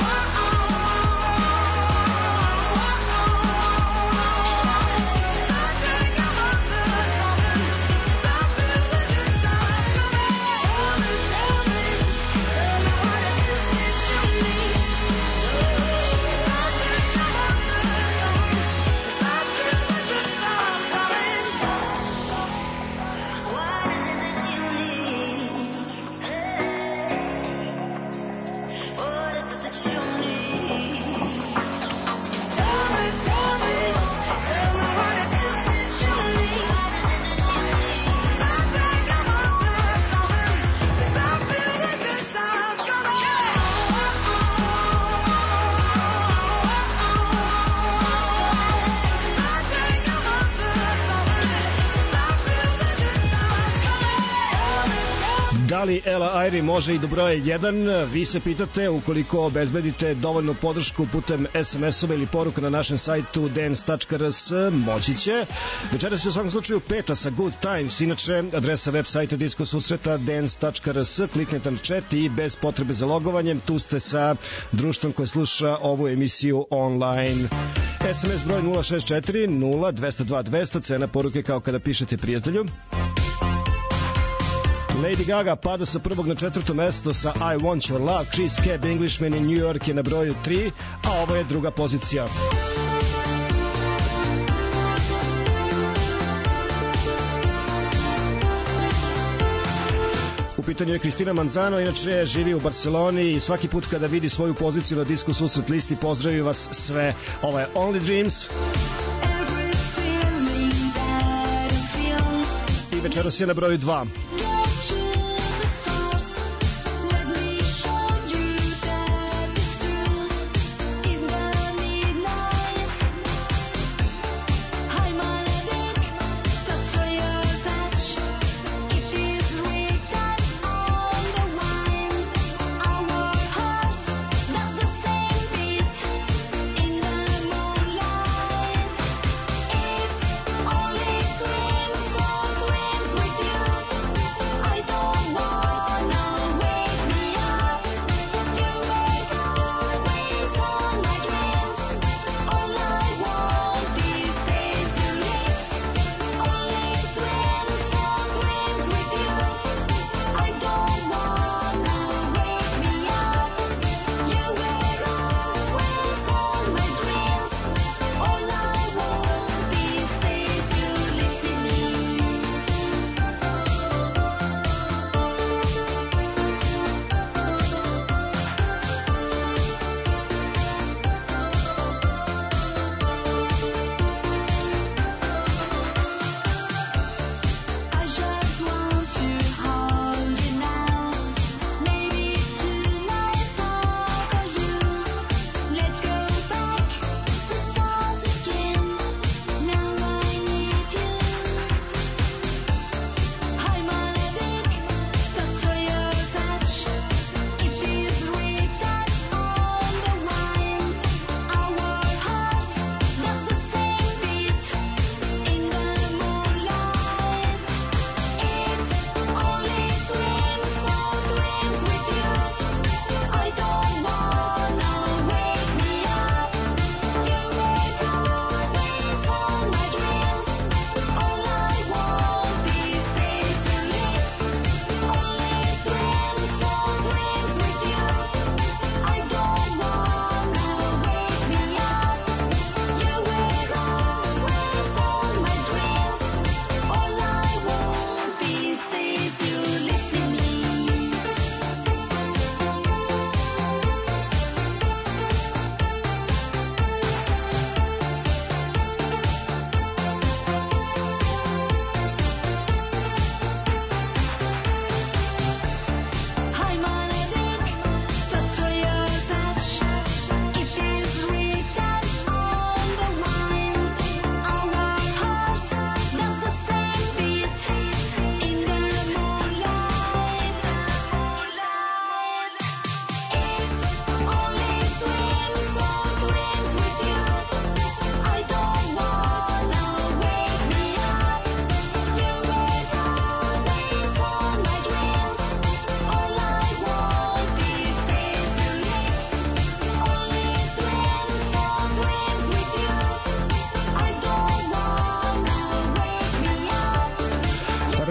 Da li Ella Airy može i do broja jedan? Vi se pitate, ukoliko obezbedite dovoljnu podršku putem es em es-ova ili poruka na našem sajtu dance tačka r s, moći će. Večeras je u svakom slučaju peta sa Good Times. Inače, adresa web sajta Disko susreta dance tačka r s, kliknete na chat i bez potrebe za logovanjem tu ste sa društvom koje sluša ovu emisiju online. es em es broj nula šest četiri nula dvesta dva dvesta, cena poruke kao kada pišete prijatelju. Lady Gaga pada sa prvog na četvrto mesto sa I Want Your Love. Chris Cab, Englishman in New York je na broju tri, a ovo je druga pozicija. U pitanju je Kristina Manzano, inače živi u Barceloni i svaki put kada vidi svoju poziciju na Disco susret listi pozdravi vas sve. Ovo je Only Dreams. I večeras je na broju dva. Only dreams, so dreams with you.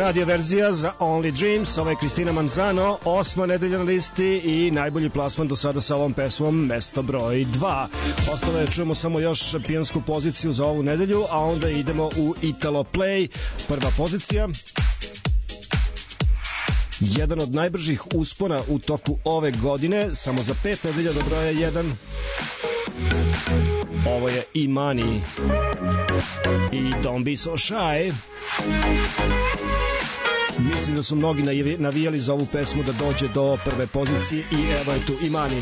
radio verzija za Only Dreams, ovo je Kristina Manzano, osma nedelja na listi i najbolji plasman do sada sa ovom pesmom, mesto broj dva. Ostalo je, čujemo samo još šampionsku poziciju za ovu nedelju, a onda idemo u Italo Play, prva pozicija. Jedan od najbržih uspona u toku ove godine, samo za pet nedelja do broja jedan. Ovo je Imani i Don't Be So Shy. Mislim da su mnogi navijali za ovu pesmu da dođe do prve pozicije i evo je tu Imani.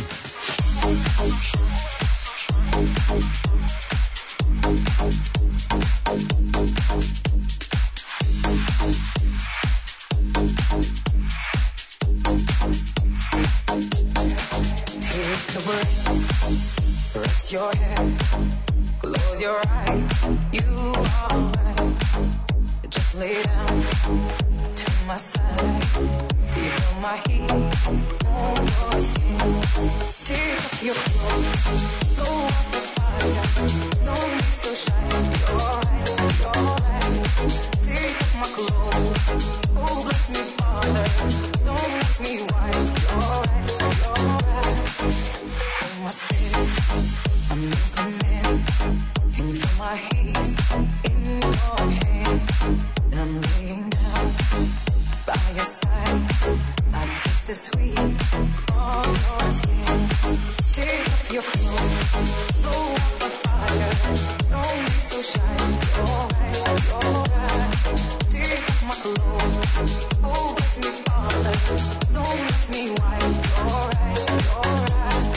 Take a breath, rest your head, close your eyes, you are right. Just lay down to my side, feel my heat on your skin. Take off your clothes, blow out the fire, don't be so shy. You're right, you're right. Take off my clothes, oh bless me Father, don't ask me why. You're right, you're right. Hold my step, I'm your command. Can you feel my heat in your hand? And I'm laying down by your side. I taste the sweet of your skin. Take off your clothes, blow out the fire. Don't be so shy. You're right, you're right. Take off my clothes, oh bless me Father. Don't ask me why. You're right, you're right.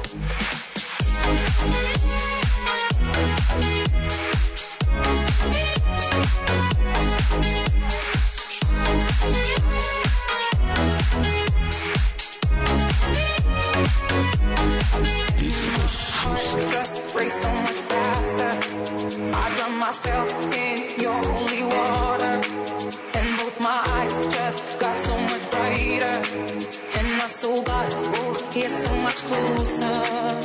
Race so much faster. I drown myself in your holy water, and both my eyes just got so much brighter, and my soul got oh, yeah, so much closer.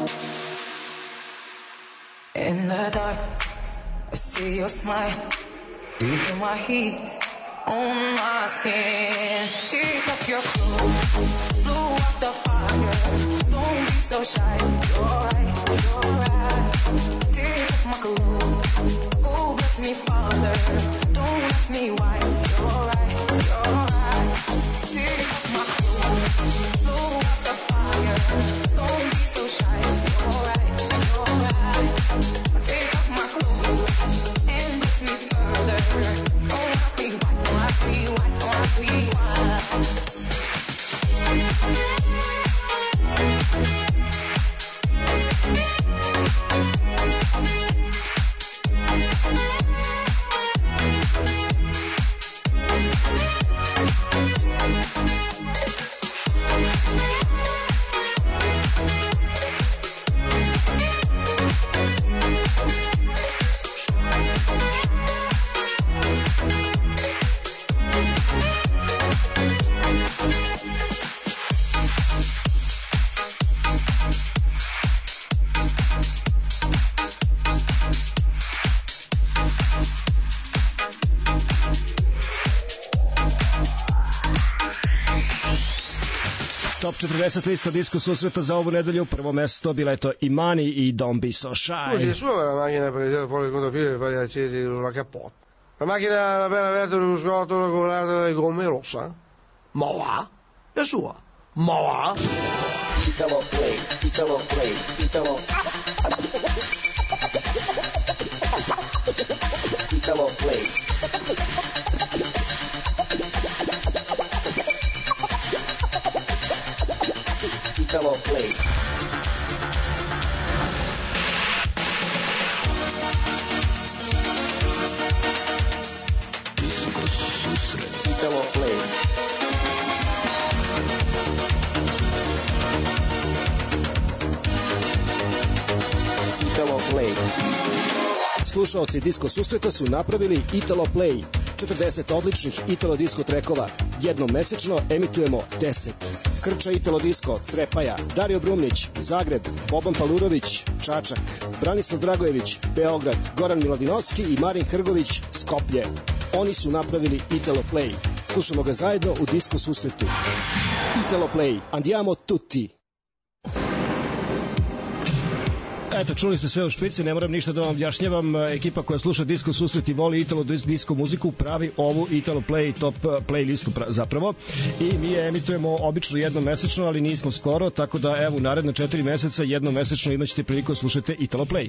In the dark, I see your smile. Do you feel my heat on my skin? Take off your clothes, blow out the fire. Don't be so shy. You're right, you're right. Take off my clothes, oh bless me Father. Don't ask me why. You're right, you're right. Take off my clothes, blow out the fire. Don't be so shy. You're right, you're right. Take off my clothes and bless me further. Don't ask me why, don't ask me why, don't ask me why. Top četrdeset lista disko susreta za ovu nedelju. Prvo mesto bila je to Imani i Don't Be So Shy. Scusi, sua la macchina presa fuori il controfilo e fare accesi sulla capota. La macchina appena aperta lo scotolo con le gomme rossa? Ma va? È sua? Ma va? Italo Play, Italo Play, Italo Italo Play. Italo Play. Disco susret. Italo Play. Italo Play. Slušaoci Disko susreta su napravili Italo Play. četrdeset odličnih Italo disko trekova. Jednom mesečno emitujemo deset. Krča Italo disko, Crepaja, Dario Brumnić, Zagreb, Boban Palurović, Čačak, Branislav Dragojević, Beograd, Goran Miladinovski i Marin Hrgović, Skoplje. Oni su napravili Italo Play. Slušamo ga zajedno u Disco susretu. Italo Play, andiamo tutti. Eto, čuli ste sve u špici, ne moram ništa da vam objašnjavam. Ekipa koja sluša Disco susret i voli Italo disco muziku pravi ovu Italo Play top playlistu zapravo. I mi je emitujemo obično jednom mesečno, ali nismo skoro, tako da evo u naredne četiri meseca jednom mesečno imaćete priliku da slušate Italo Play.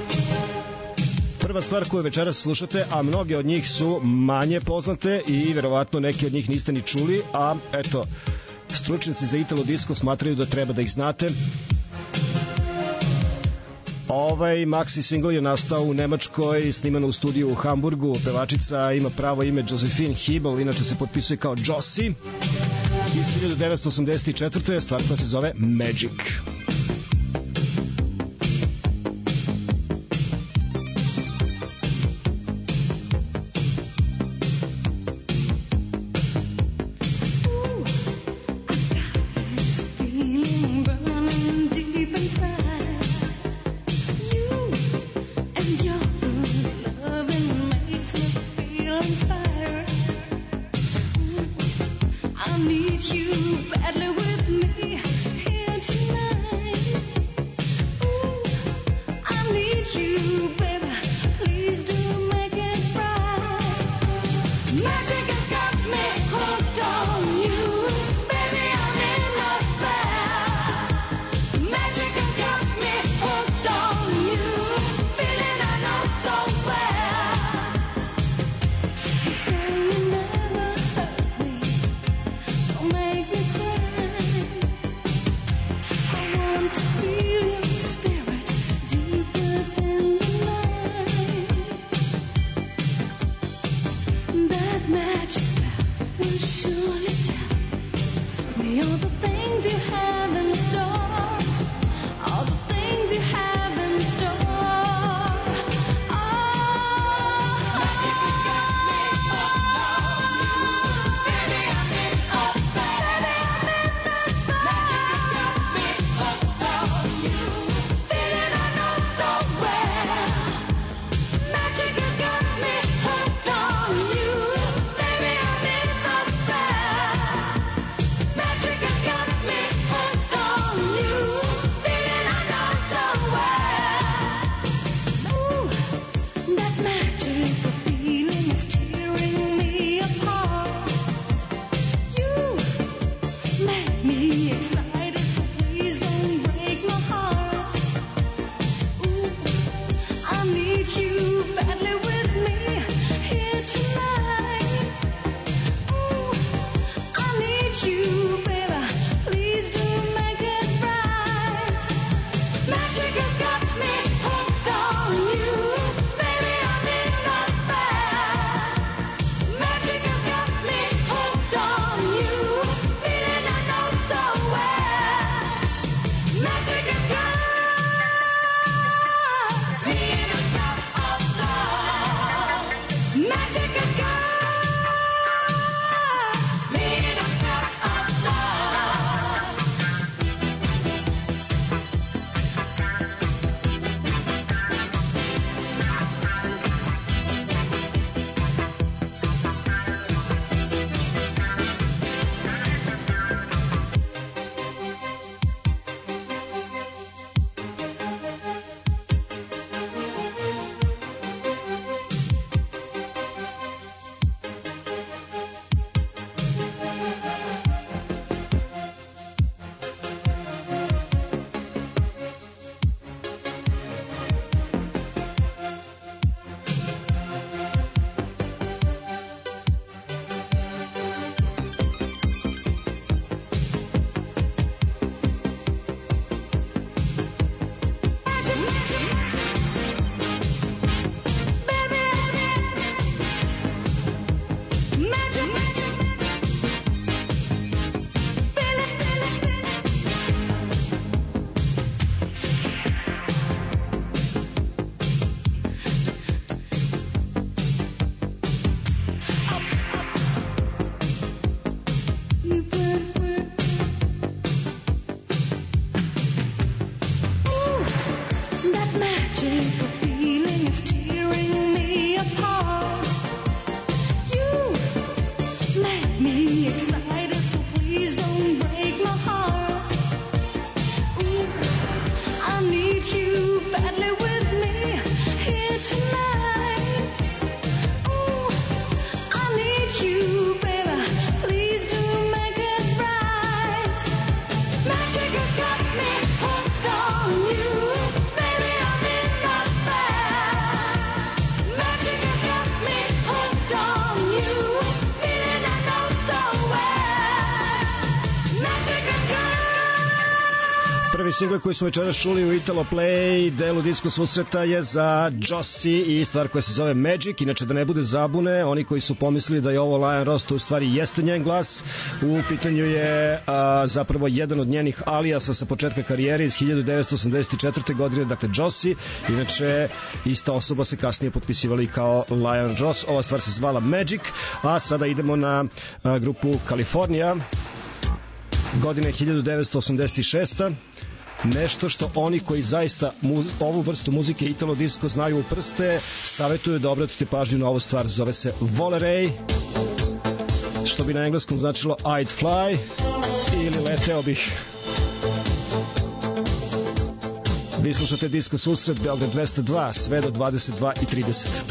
Prva stvar koju večeras slušate, a mnoge od njih su manje poznate i verovatno neke od njih niste ni čuli, a eto, stručnjaci za Italo disco smatraju da treba da ih znate. Ovaj maxi single je nastao u Nemačkoj, snimano u studiju u Hamburgu. Pevačica ima pravo ime Josephine Hibel, inače se potpisuje kao Josie. Iz hiljadu devetsto osamdeset četvrte stvar koja se zove Magic. Let Prvi singl koji smo večeras čuli u Italo Play delu disko susreta je za Josie i stvar koja se zove Magic. Inače, da ne bude zabune, oni koji su pomislili da je ovo Lion Ross, to u stvari jeste njen glas. U pitanju je a, zapravo jedan od njenih alijasa sa početka karijere iz hiljadu devetsto osamdeset četvrte. godine, dakle Josie. Inače, ista osoba se kasnije potpisivala i kao Lion Ross. Ova stvar se zvala Magic, a sada idemo na a, grupu Kalifornija. Godine hiljadu devetsto osamdeset šesta. Nešto što oni koji zaista muz, ovu vrstu muzike Italo Disco znaju u prste, savjetuju da obratite pažnju na ovu stvar. Zove se Volerey, što bi na engleskom značilo I'd fly ili leteo bih. Vi slušate Disko susret Beograd dvesta dva sve do dvadeset dva i trideset.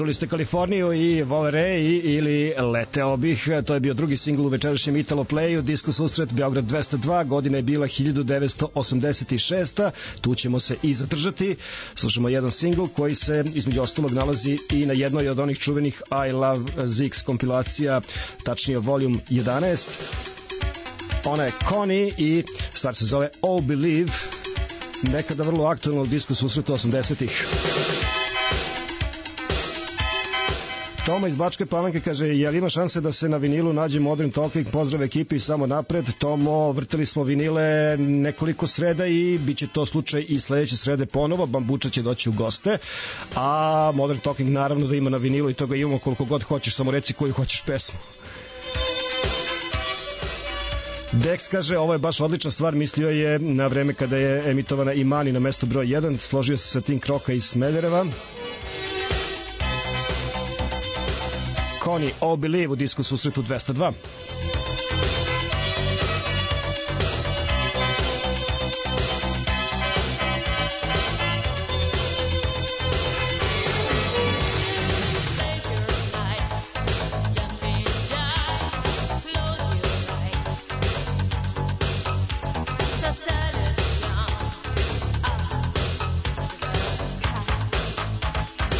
Čuli ste Kaliforniju i Volere i, ili Leteo bih. To je bio drugi singl u večerašnjem Italo Playu. Disko susret Beograd dvesta dva. Godina je bila hiljadu devetsto osamdeset šesta. Tu ćemo se i zadržati. Slušamo jedan singl koji se između ostalog nalazi i na jednoj od onih čuvenih I Love Zix kompilacija, tačnije Volume jedanaest. Ona je Connie i stvar se zove All Believe. Nekada vrlo aktualno disko susretu osamdesetih. Toma iz Bačke Palanke kaže, jel ima šanse da se na vinilu nađe Modern Talking? Pozdrav ekipi, samo napred. Tomo, vrtili smo vinile nekoliko sreda i bit će to slučaj i sledeće srede ponovo. Bambuča će doći u goste, a Modern Talking naravno da ima na vinilu i toga imamo koliko god hoćeš, samo reci koju hoćeš pesmu. Dex kaže, ovo je baš odlična stvar, mislio je na vreme kada je emitovana Imani na mesto broj jedan, složio se sa tim Kroka iz Smedereva. Connie, All Believe u disku susretu dvesta dva.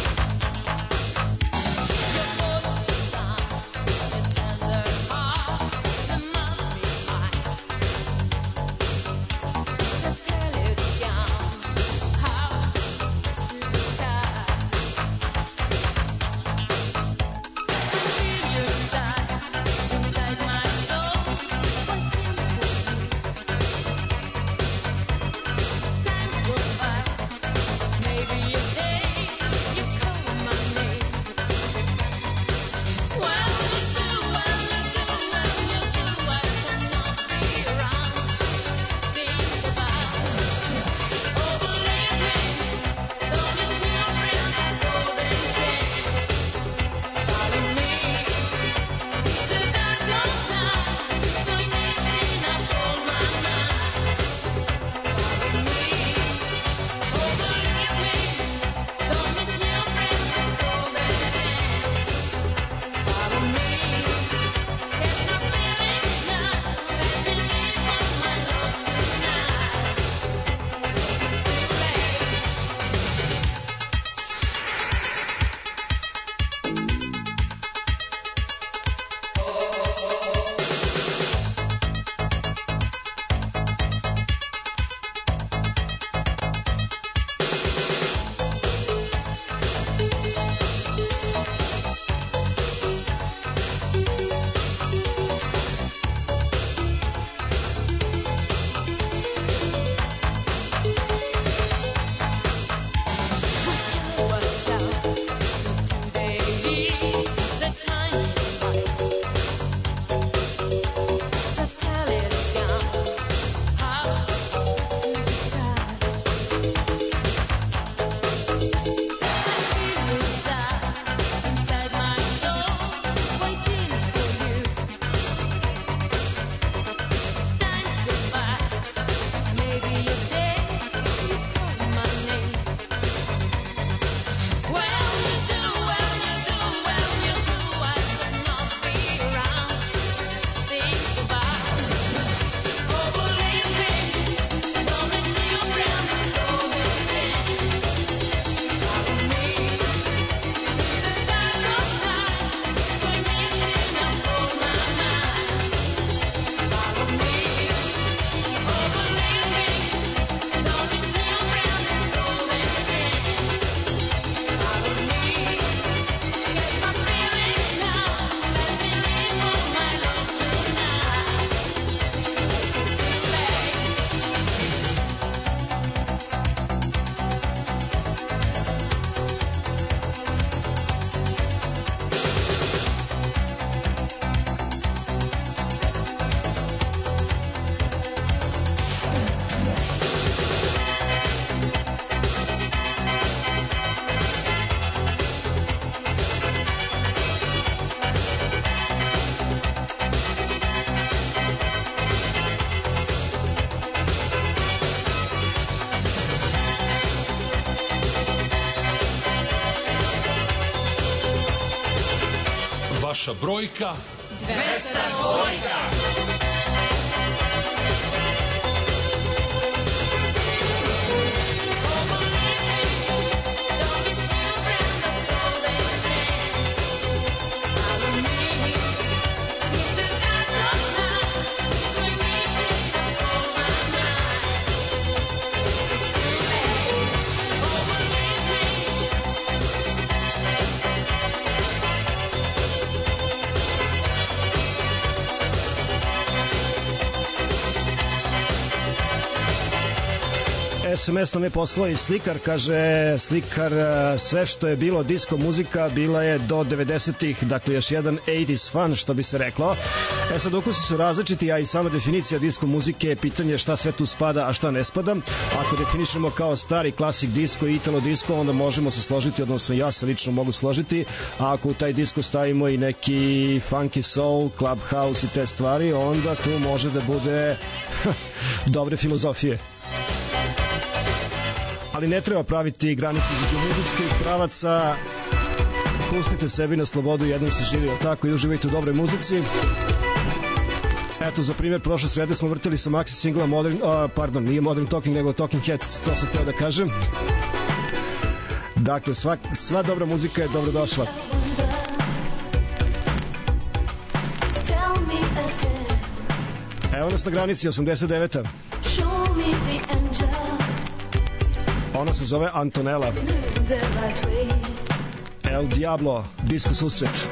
Heart vaša brojka. dvesta dvojka. es em es nam je poslao i slikar, kaže slikar, sve što je bilo disko muzika bila je do devedesetih, dakle još jedan osamdeset fan, što bi se reklo. E sad, ukusi su različiti, a i sama definicija disko muzike je pitanje šta sve tu spada, a šta ne spada. Ako definišemo kao stari klasik disko i italo disko, onda možemo se složiti, odnosno ja se lično mogu složiti, a ako u taj disko stavimo i neki funky soul, clubhouse i te stvari, onda tu može da bude dobre filozofije. Ali ne treba praviti granice između muzičkih pravaca. Pustite sebi na slobodu, jednom se živi tako i uživajte u dobroj muzici. Eto, za primjer, prošle srede smo vrtili sa maxi singla Modern, uh, pardon, nije Modern Talking, nego Talking Heads, to sam htio da kažem. Dakle, sva, sva dobra muzika je dobrodošla. Evo nas na granici, osamdeset deveta. Ona se zove Antonella. El Diablo, disko susret.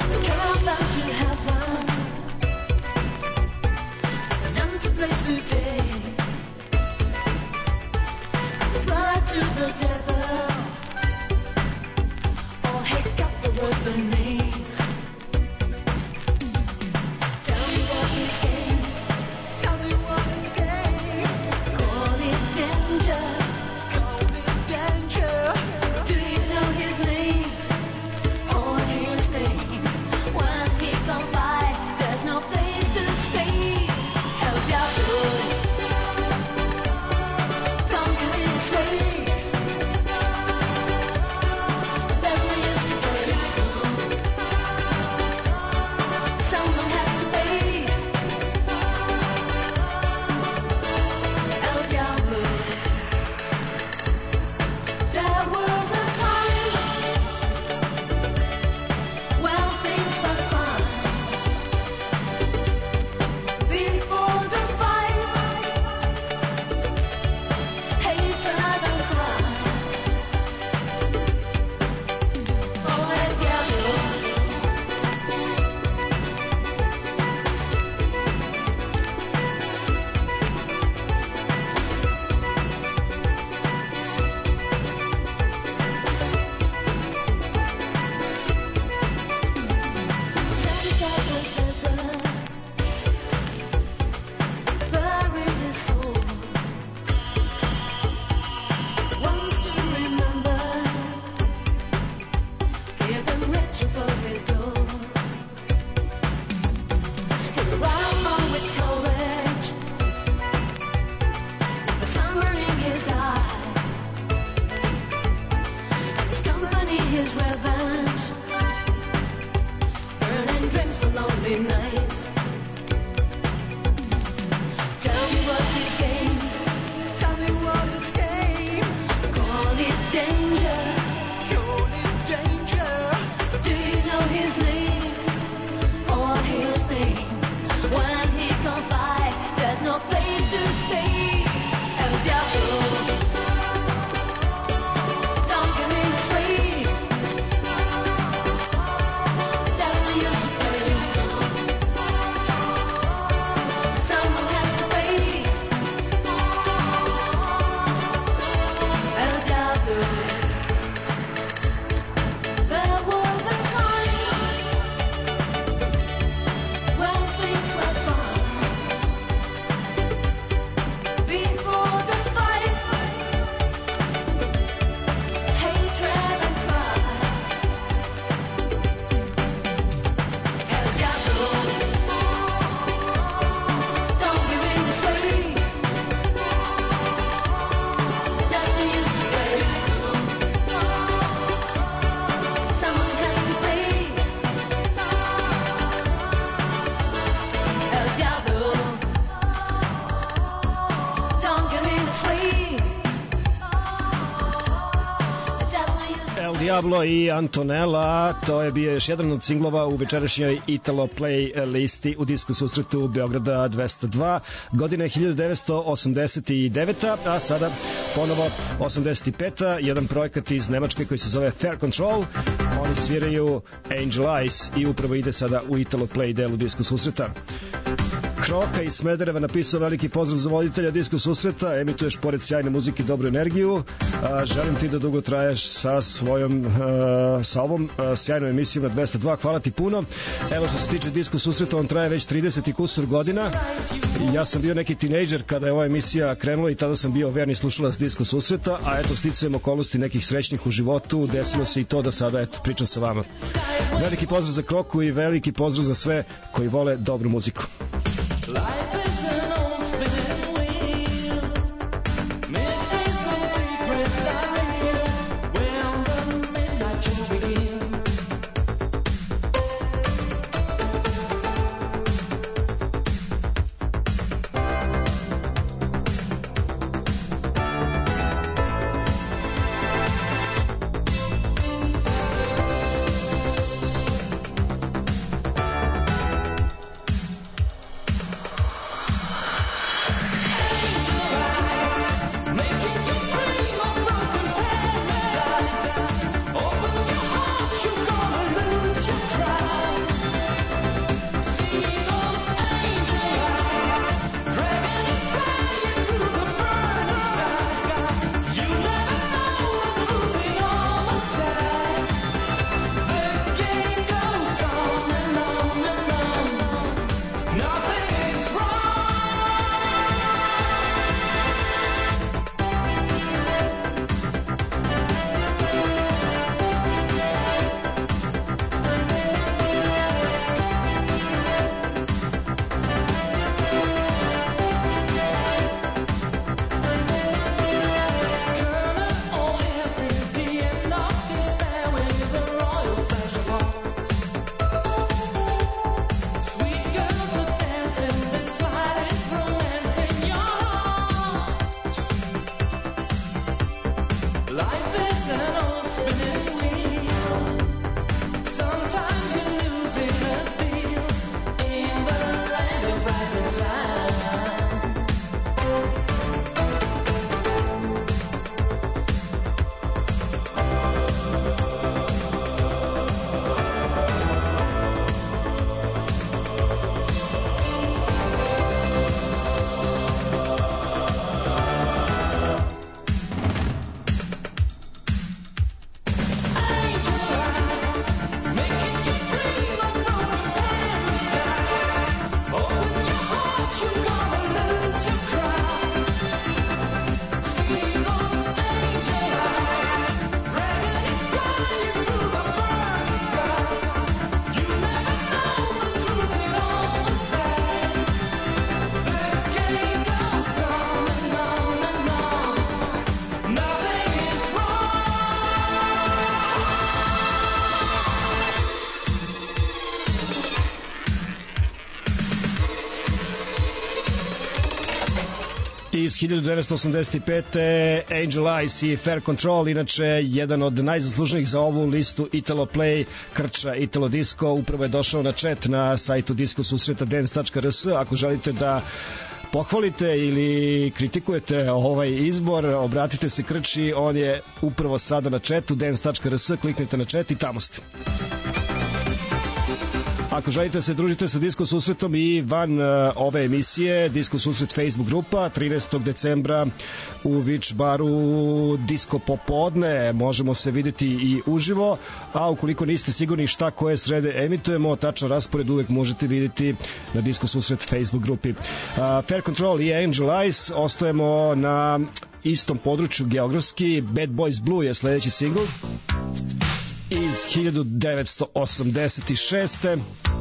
Diablo i Antonella, to je bio još jedan od singlova u večerašnjoj Italo Play listi u disku susretu Beograda dvesta dva, godine hiljadu devetsto osamdeset deveta, a sada ponovo osamdeset peta, jedan projekat iz Nemačke koji se zove Fair Control, oni sviraju Angel Eyes i upravo ide sada u Italo Play delu disku susreta. Kroka iz Smedereva napisao veliki pozdrav za voditelja disku susreta, emituješ pored sjajne muzike dobru energiju, a, želim ti da dugo traješ sa svojom a, sa ovom a, sjajnom emisijom na dvesta dva, hvala ti puno. Evo što se tiče disku susreta, on traje već trideset i kusur godina, ja sam bio neki tinejdžer kada je ova emisija krenula i tada sam bio verni slušalac disku susreta, a eto sticajem okolnosti nekih srećnih u životu desilo se i to da sada eto pričam sa vama. Veliki pozdrav za Kroku i veliki pozdrav za sve koji vole dobru muziku. Life is an old spinning wheel. Mysteries and secrets are real. When the midnight show begins. iz hiljadu devetsto osamdeset pete. Angel Eyes i Fair Control, inače jedan od najzaslužnijih za ovu listu Italo Play, krča Italo Disco, upravo je došao na chat na sajtu disco susreta dance tačka r s. Ako želite da pohvalite ili kritikujete ovaj izbor, obratite se Krči, on je upravo sada na chatu dance tačka r s, kliknite na chat i tamo ste. Ako želite se družite sa Disco susretom i van uh, ove emisije, Disco susret Facebook grupa, trinaestog decembra u Vič baru Disco popodne, možemo se videti i uživo, a ukoliko niste sigurni šta koje srede emitujemo, tačan raspored uvek možete videti na Disco susret Facebook grupi. Uh, Fair Control i Angel Eyes, ostajemo na istom području geografski. Bad Boys Blue je sledeći singl iz hiljadu devetsto osamdeset šeste.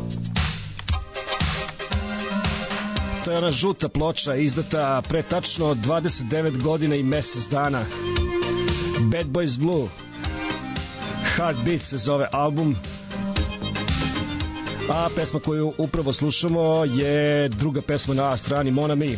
To je ona žuta ploča izdata pre tačno dvadeset devet godina i mesec dana. Bad Boys Blue, Heartbeat se zove album, a pesma koju upravo slušamo je druga pesma na strani Mon Ami.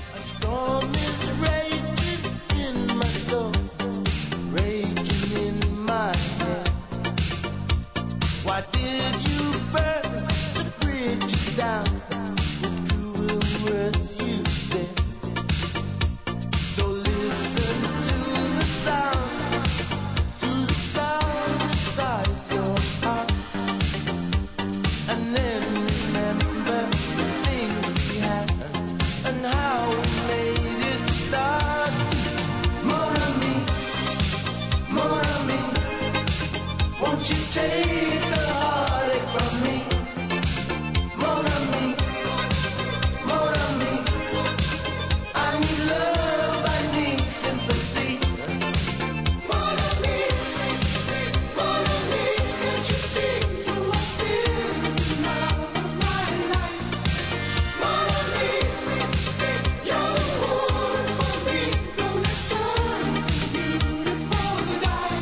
did you burn the bridge down with cruel words you said? So listen to the sound, to the sound inside your heart, and then remember the things we had and how we made it start. Mon ami, mon ami, won't you take the heartache from me? Mon ami, mon ami, I need love, I need sympathy. Mon ami, mon ami, can't you see you are still the love of my life? Mon ami, you're the one for me. Don't let something beautiful die.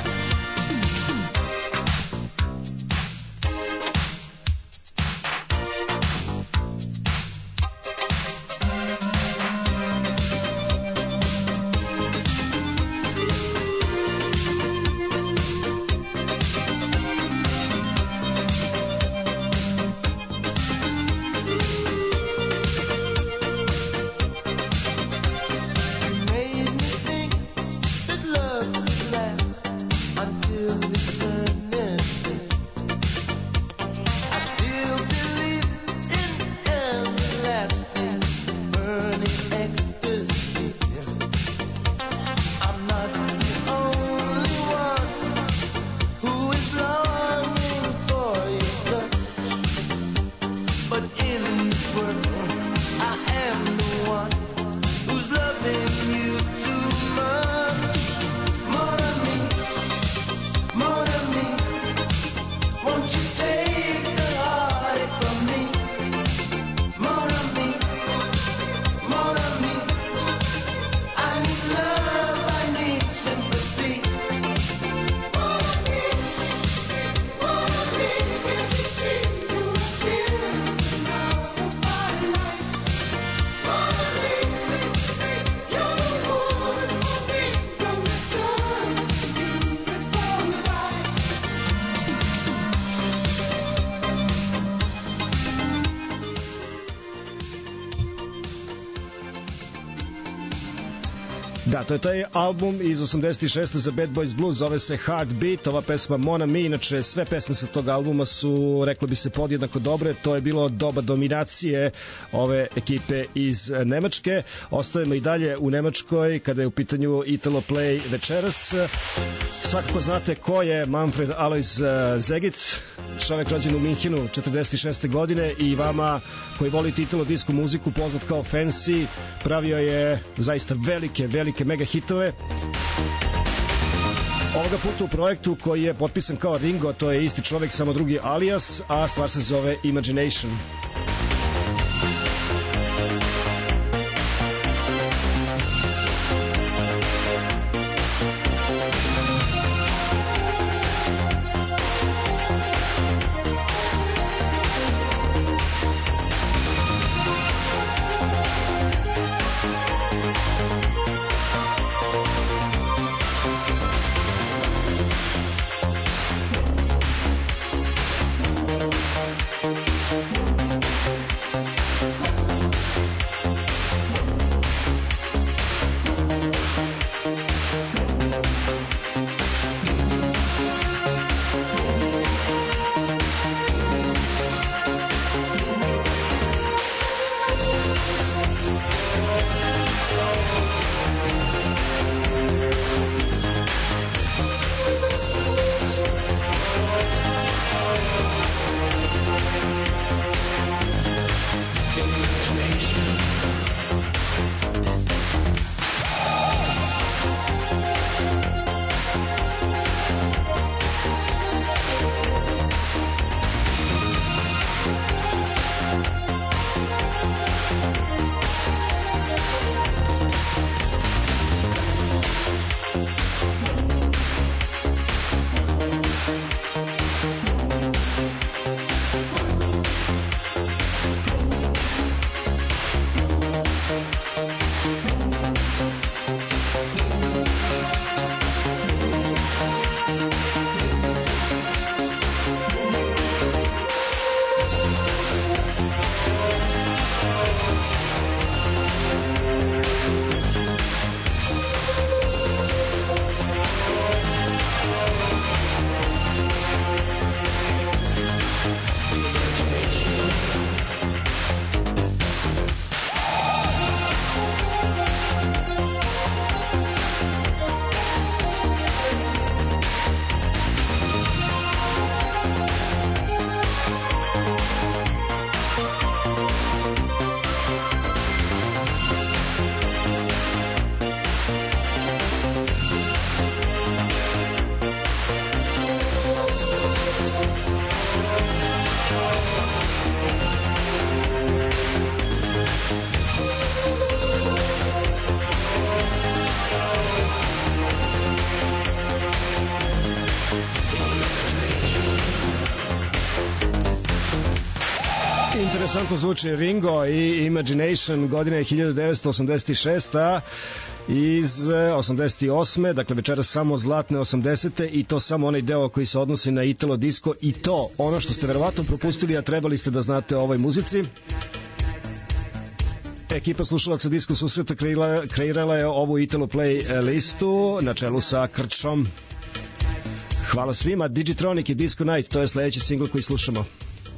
You made me think that love would last until eternity. I still believe in everlasting burning ecstasy. I'm not the only one who is longing for your touch, but in this world I am the one who's loving you too much. Mon ami, mon ami, won't you take the heartache from me? Mon ami, mon ami, I need love, I need sympathy. Mon ami, mon ami, can't you see you are still the love of my life? Mon ami, you're the one for me. Don't let something beautiful die. Da, to je taj album iz osamdeset šeste za Bad Boys Blues, zove se Heartbeat, ova pesma Mon Ami, inače sve pesme sa tog albuma su, reklo bi se, podjednako dobre, to je bilo doba dominacije ove ekipe iz Nemačke. Ostajemo i dalje u Nemačkoj kada je u pitanju Italo Play večeras. Svakako znate ko je Manfred Alois Zegit, čovek rođen u Minhenu četrdeset šeste godine i vama koji volite Italo disco muziku poznat kao Fancy, pravio je zaista velike, velike mega hitove. Ovoga puta u projektu koji je potpisan kao Ringo, to je isti čovek, samo drugi alias, a stvar se zove Imagination. Thank Interesantno zvuči Ringo i Imagination, godine je hiljadu devetsto osamdeset šesta iz osamdeset osme, dakle večeras samo zlatne osamdesete i to samo onaj deo koji se odnosi na Italo disco i to ono što ste verovatno propustili, a trebali ste da znate o ovoj muzici. Ekipa slušalaca Disko susreta kreirala, kreirala je ovu Italo Play listu na čelu sa Krčom. Hvala svima. Digitronic i Disco Night, to je sledeći singl koji slušamo.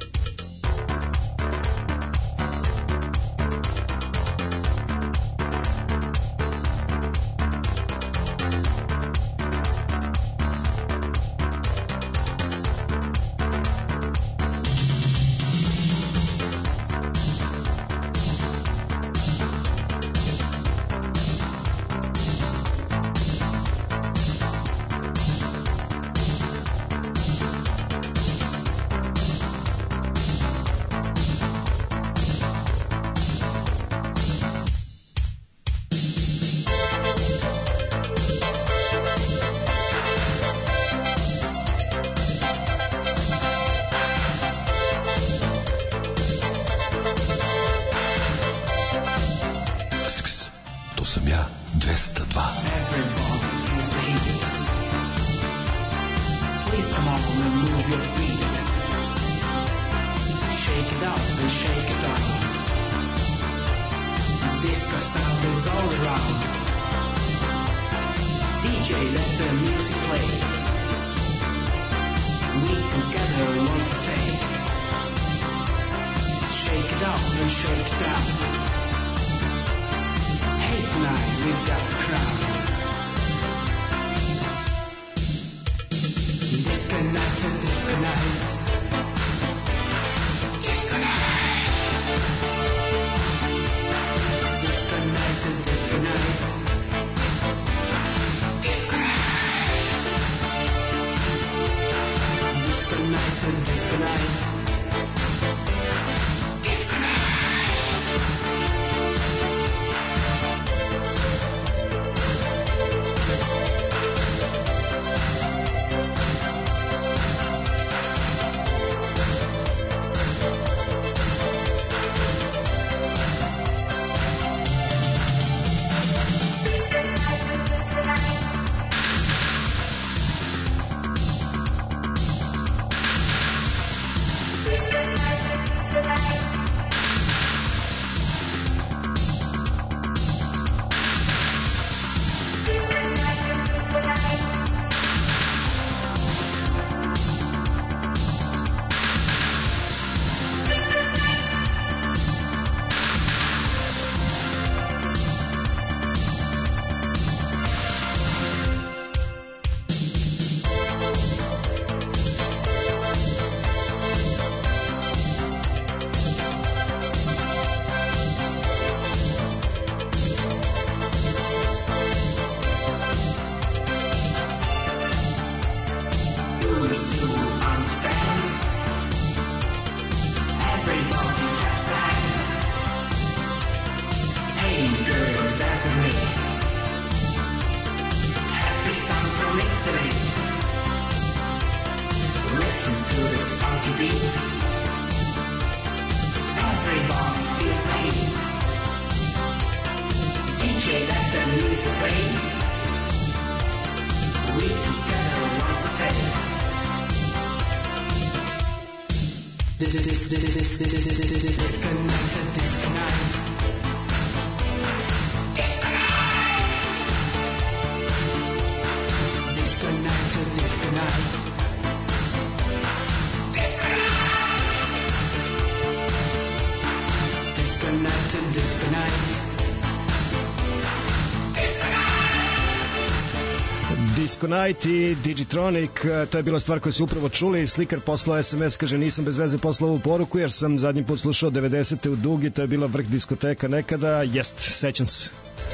Disco Night i Digitronic, to je bila stvar koju su upravo čuli. Slikar poslao es em es, kaže nisam bez veze poslao ovu poruku jer sam zadnji put slušao devedesete u Dugi, to je bila vrh diskoteka nekada. Jest, sećam se.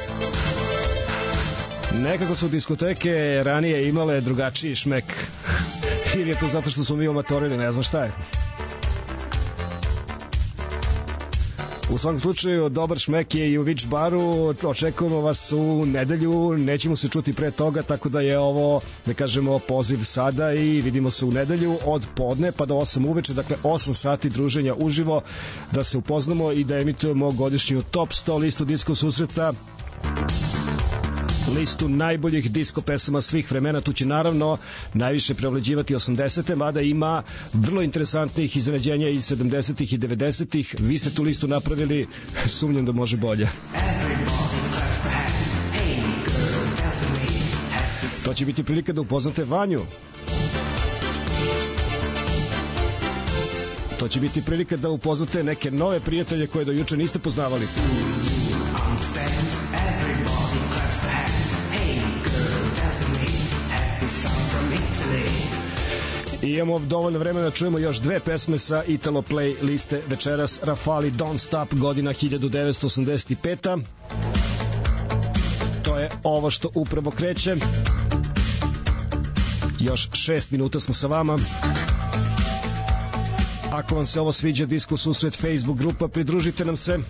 Nekako su diskoteke ranije imale drugačiji šmek. Ili je to zato što su mi amatorili, ne znam šta je. U svakom slučaju, dobar šmek je i u Beach Baru, očekujemo vas u nedelju, nećemo se čuti pre toga, tako da je ovo, da kažemo, poziv sada i vidimo se u nedelju od podne pa do osam uveče, dakle osam sati druženja uživo, da se upoznamo i da emitujemo godišnju top sto listu disko susreta, listu najboljih disko pesama svih vremena. Tu će naravno najviše preovlađivati osamdesete, mada ima vrlo interesantnih iznenađenja iz sedamdesetih i devedesetih. Vi ste tu listu napravili, sumnjam da može bolje. To će biti prilika da upoznate Vanju. To će biti prilika da upoznate neke nove prijatelje koje do juče niste poznavali. I imamo dovoljno vremena da čujemo još dve pesme sa Italo Play liste večeras. Rafali Don't Stop, godina hiljadu devetsto osamdeset peta. To je ovo što upravo kreće. Još šest minuta smo sa vama. Ako vam se ovo sviđa, Disko susret Facebook grupa, pridružite nam se.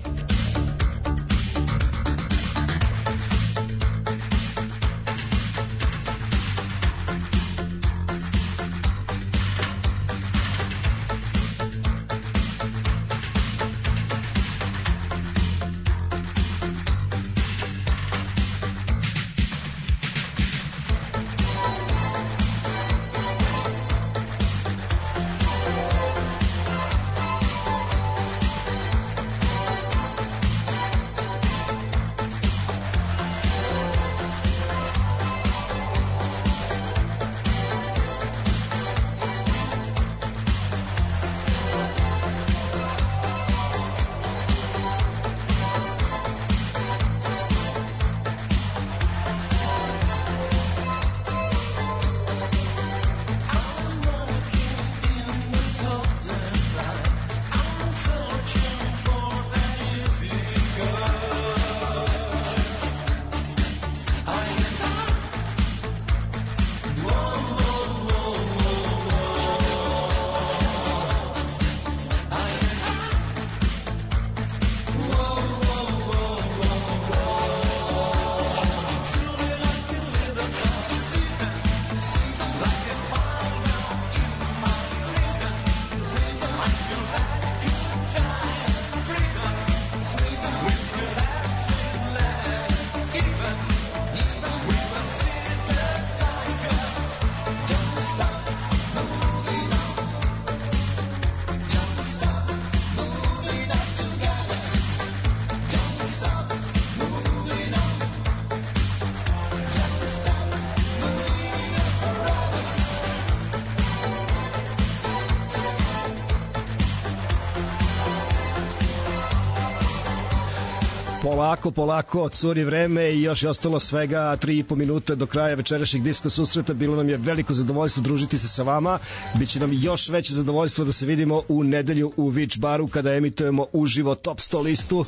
Polako, polako, curi vreme i još je ostalo svega tri i po minute do kraja večerašnjeg disko susreta. Bilo nam je veliko zadovoljstvo družiti se sa vama. Biće nam još veće zadovoljstvo da se vidimo u nedelju u Beach Baru kada emitujemo uživo top sto listu.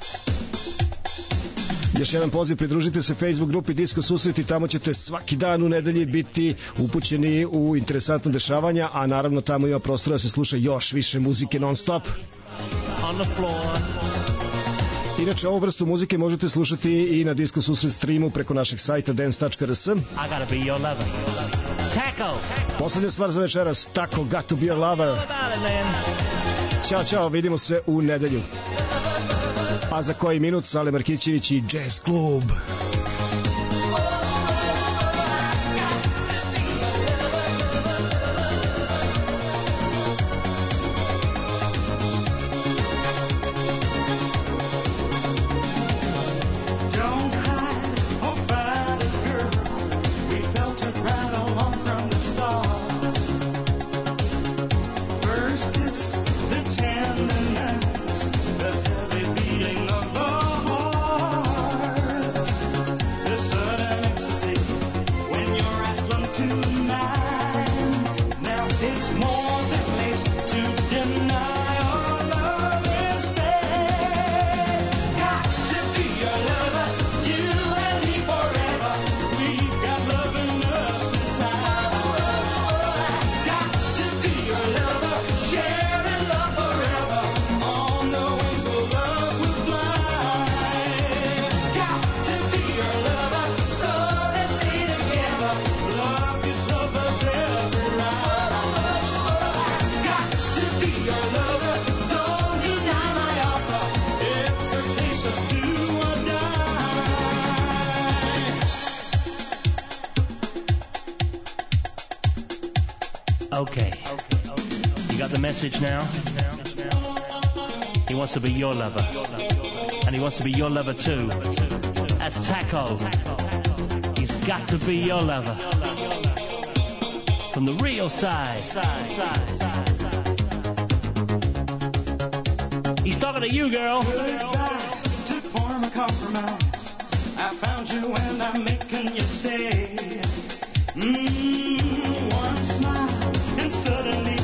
Još jedan poziv, pridružite se Facebook grupi Disko susret i tamo ćete svaki dan u nedelji biti upućeni u interesantna dešavanja, a naravno tamo ima prostora da se sluša još više muzike non stop. Inače, ovu vrstu muzike možete slušati i na Disko susret streamu preko našeg sajta dance tačka r s. Poslednja stvar za večeras, Taco Got to be your lover. Ćao, čao, vidimo se u nedelju. A za koji minut Sale Markićević i Jazz Club. The heavy beating of the heart. Okay. You got the message now? He wants to be your lover. And he wants to be your lover too. That's Taco. He's got to be your lover. From the real side. He's talking to you, girl. Goodbye to form a compromise. I found you and I'm making you stay. Mmm, one smile and suddenly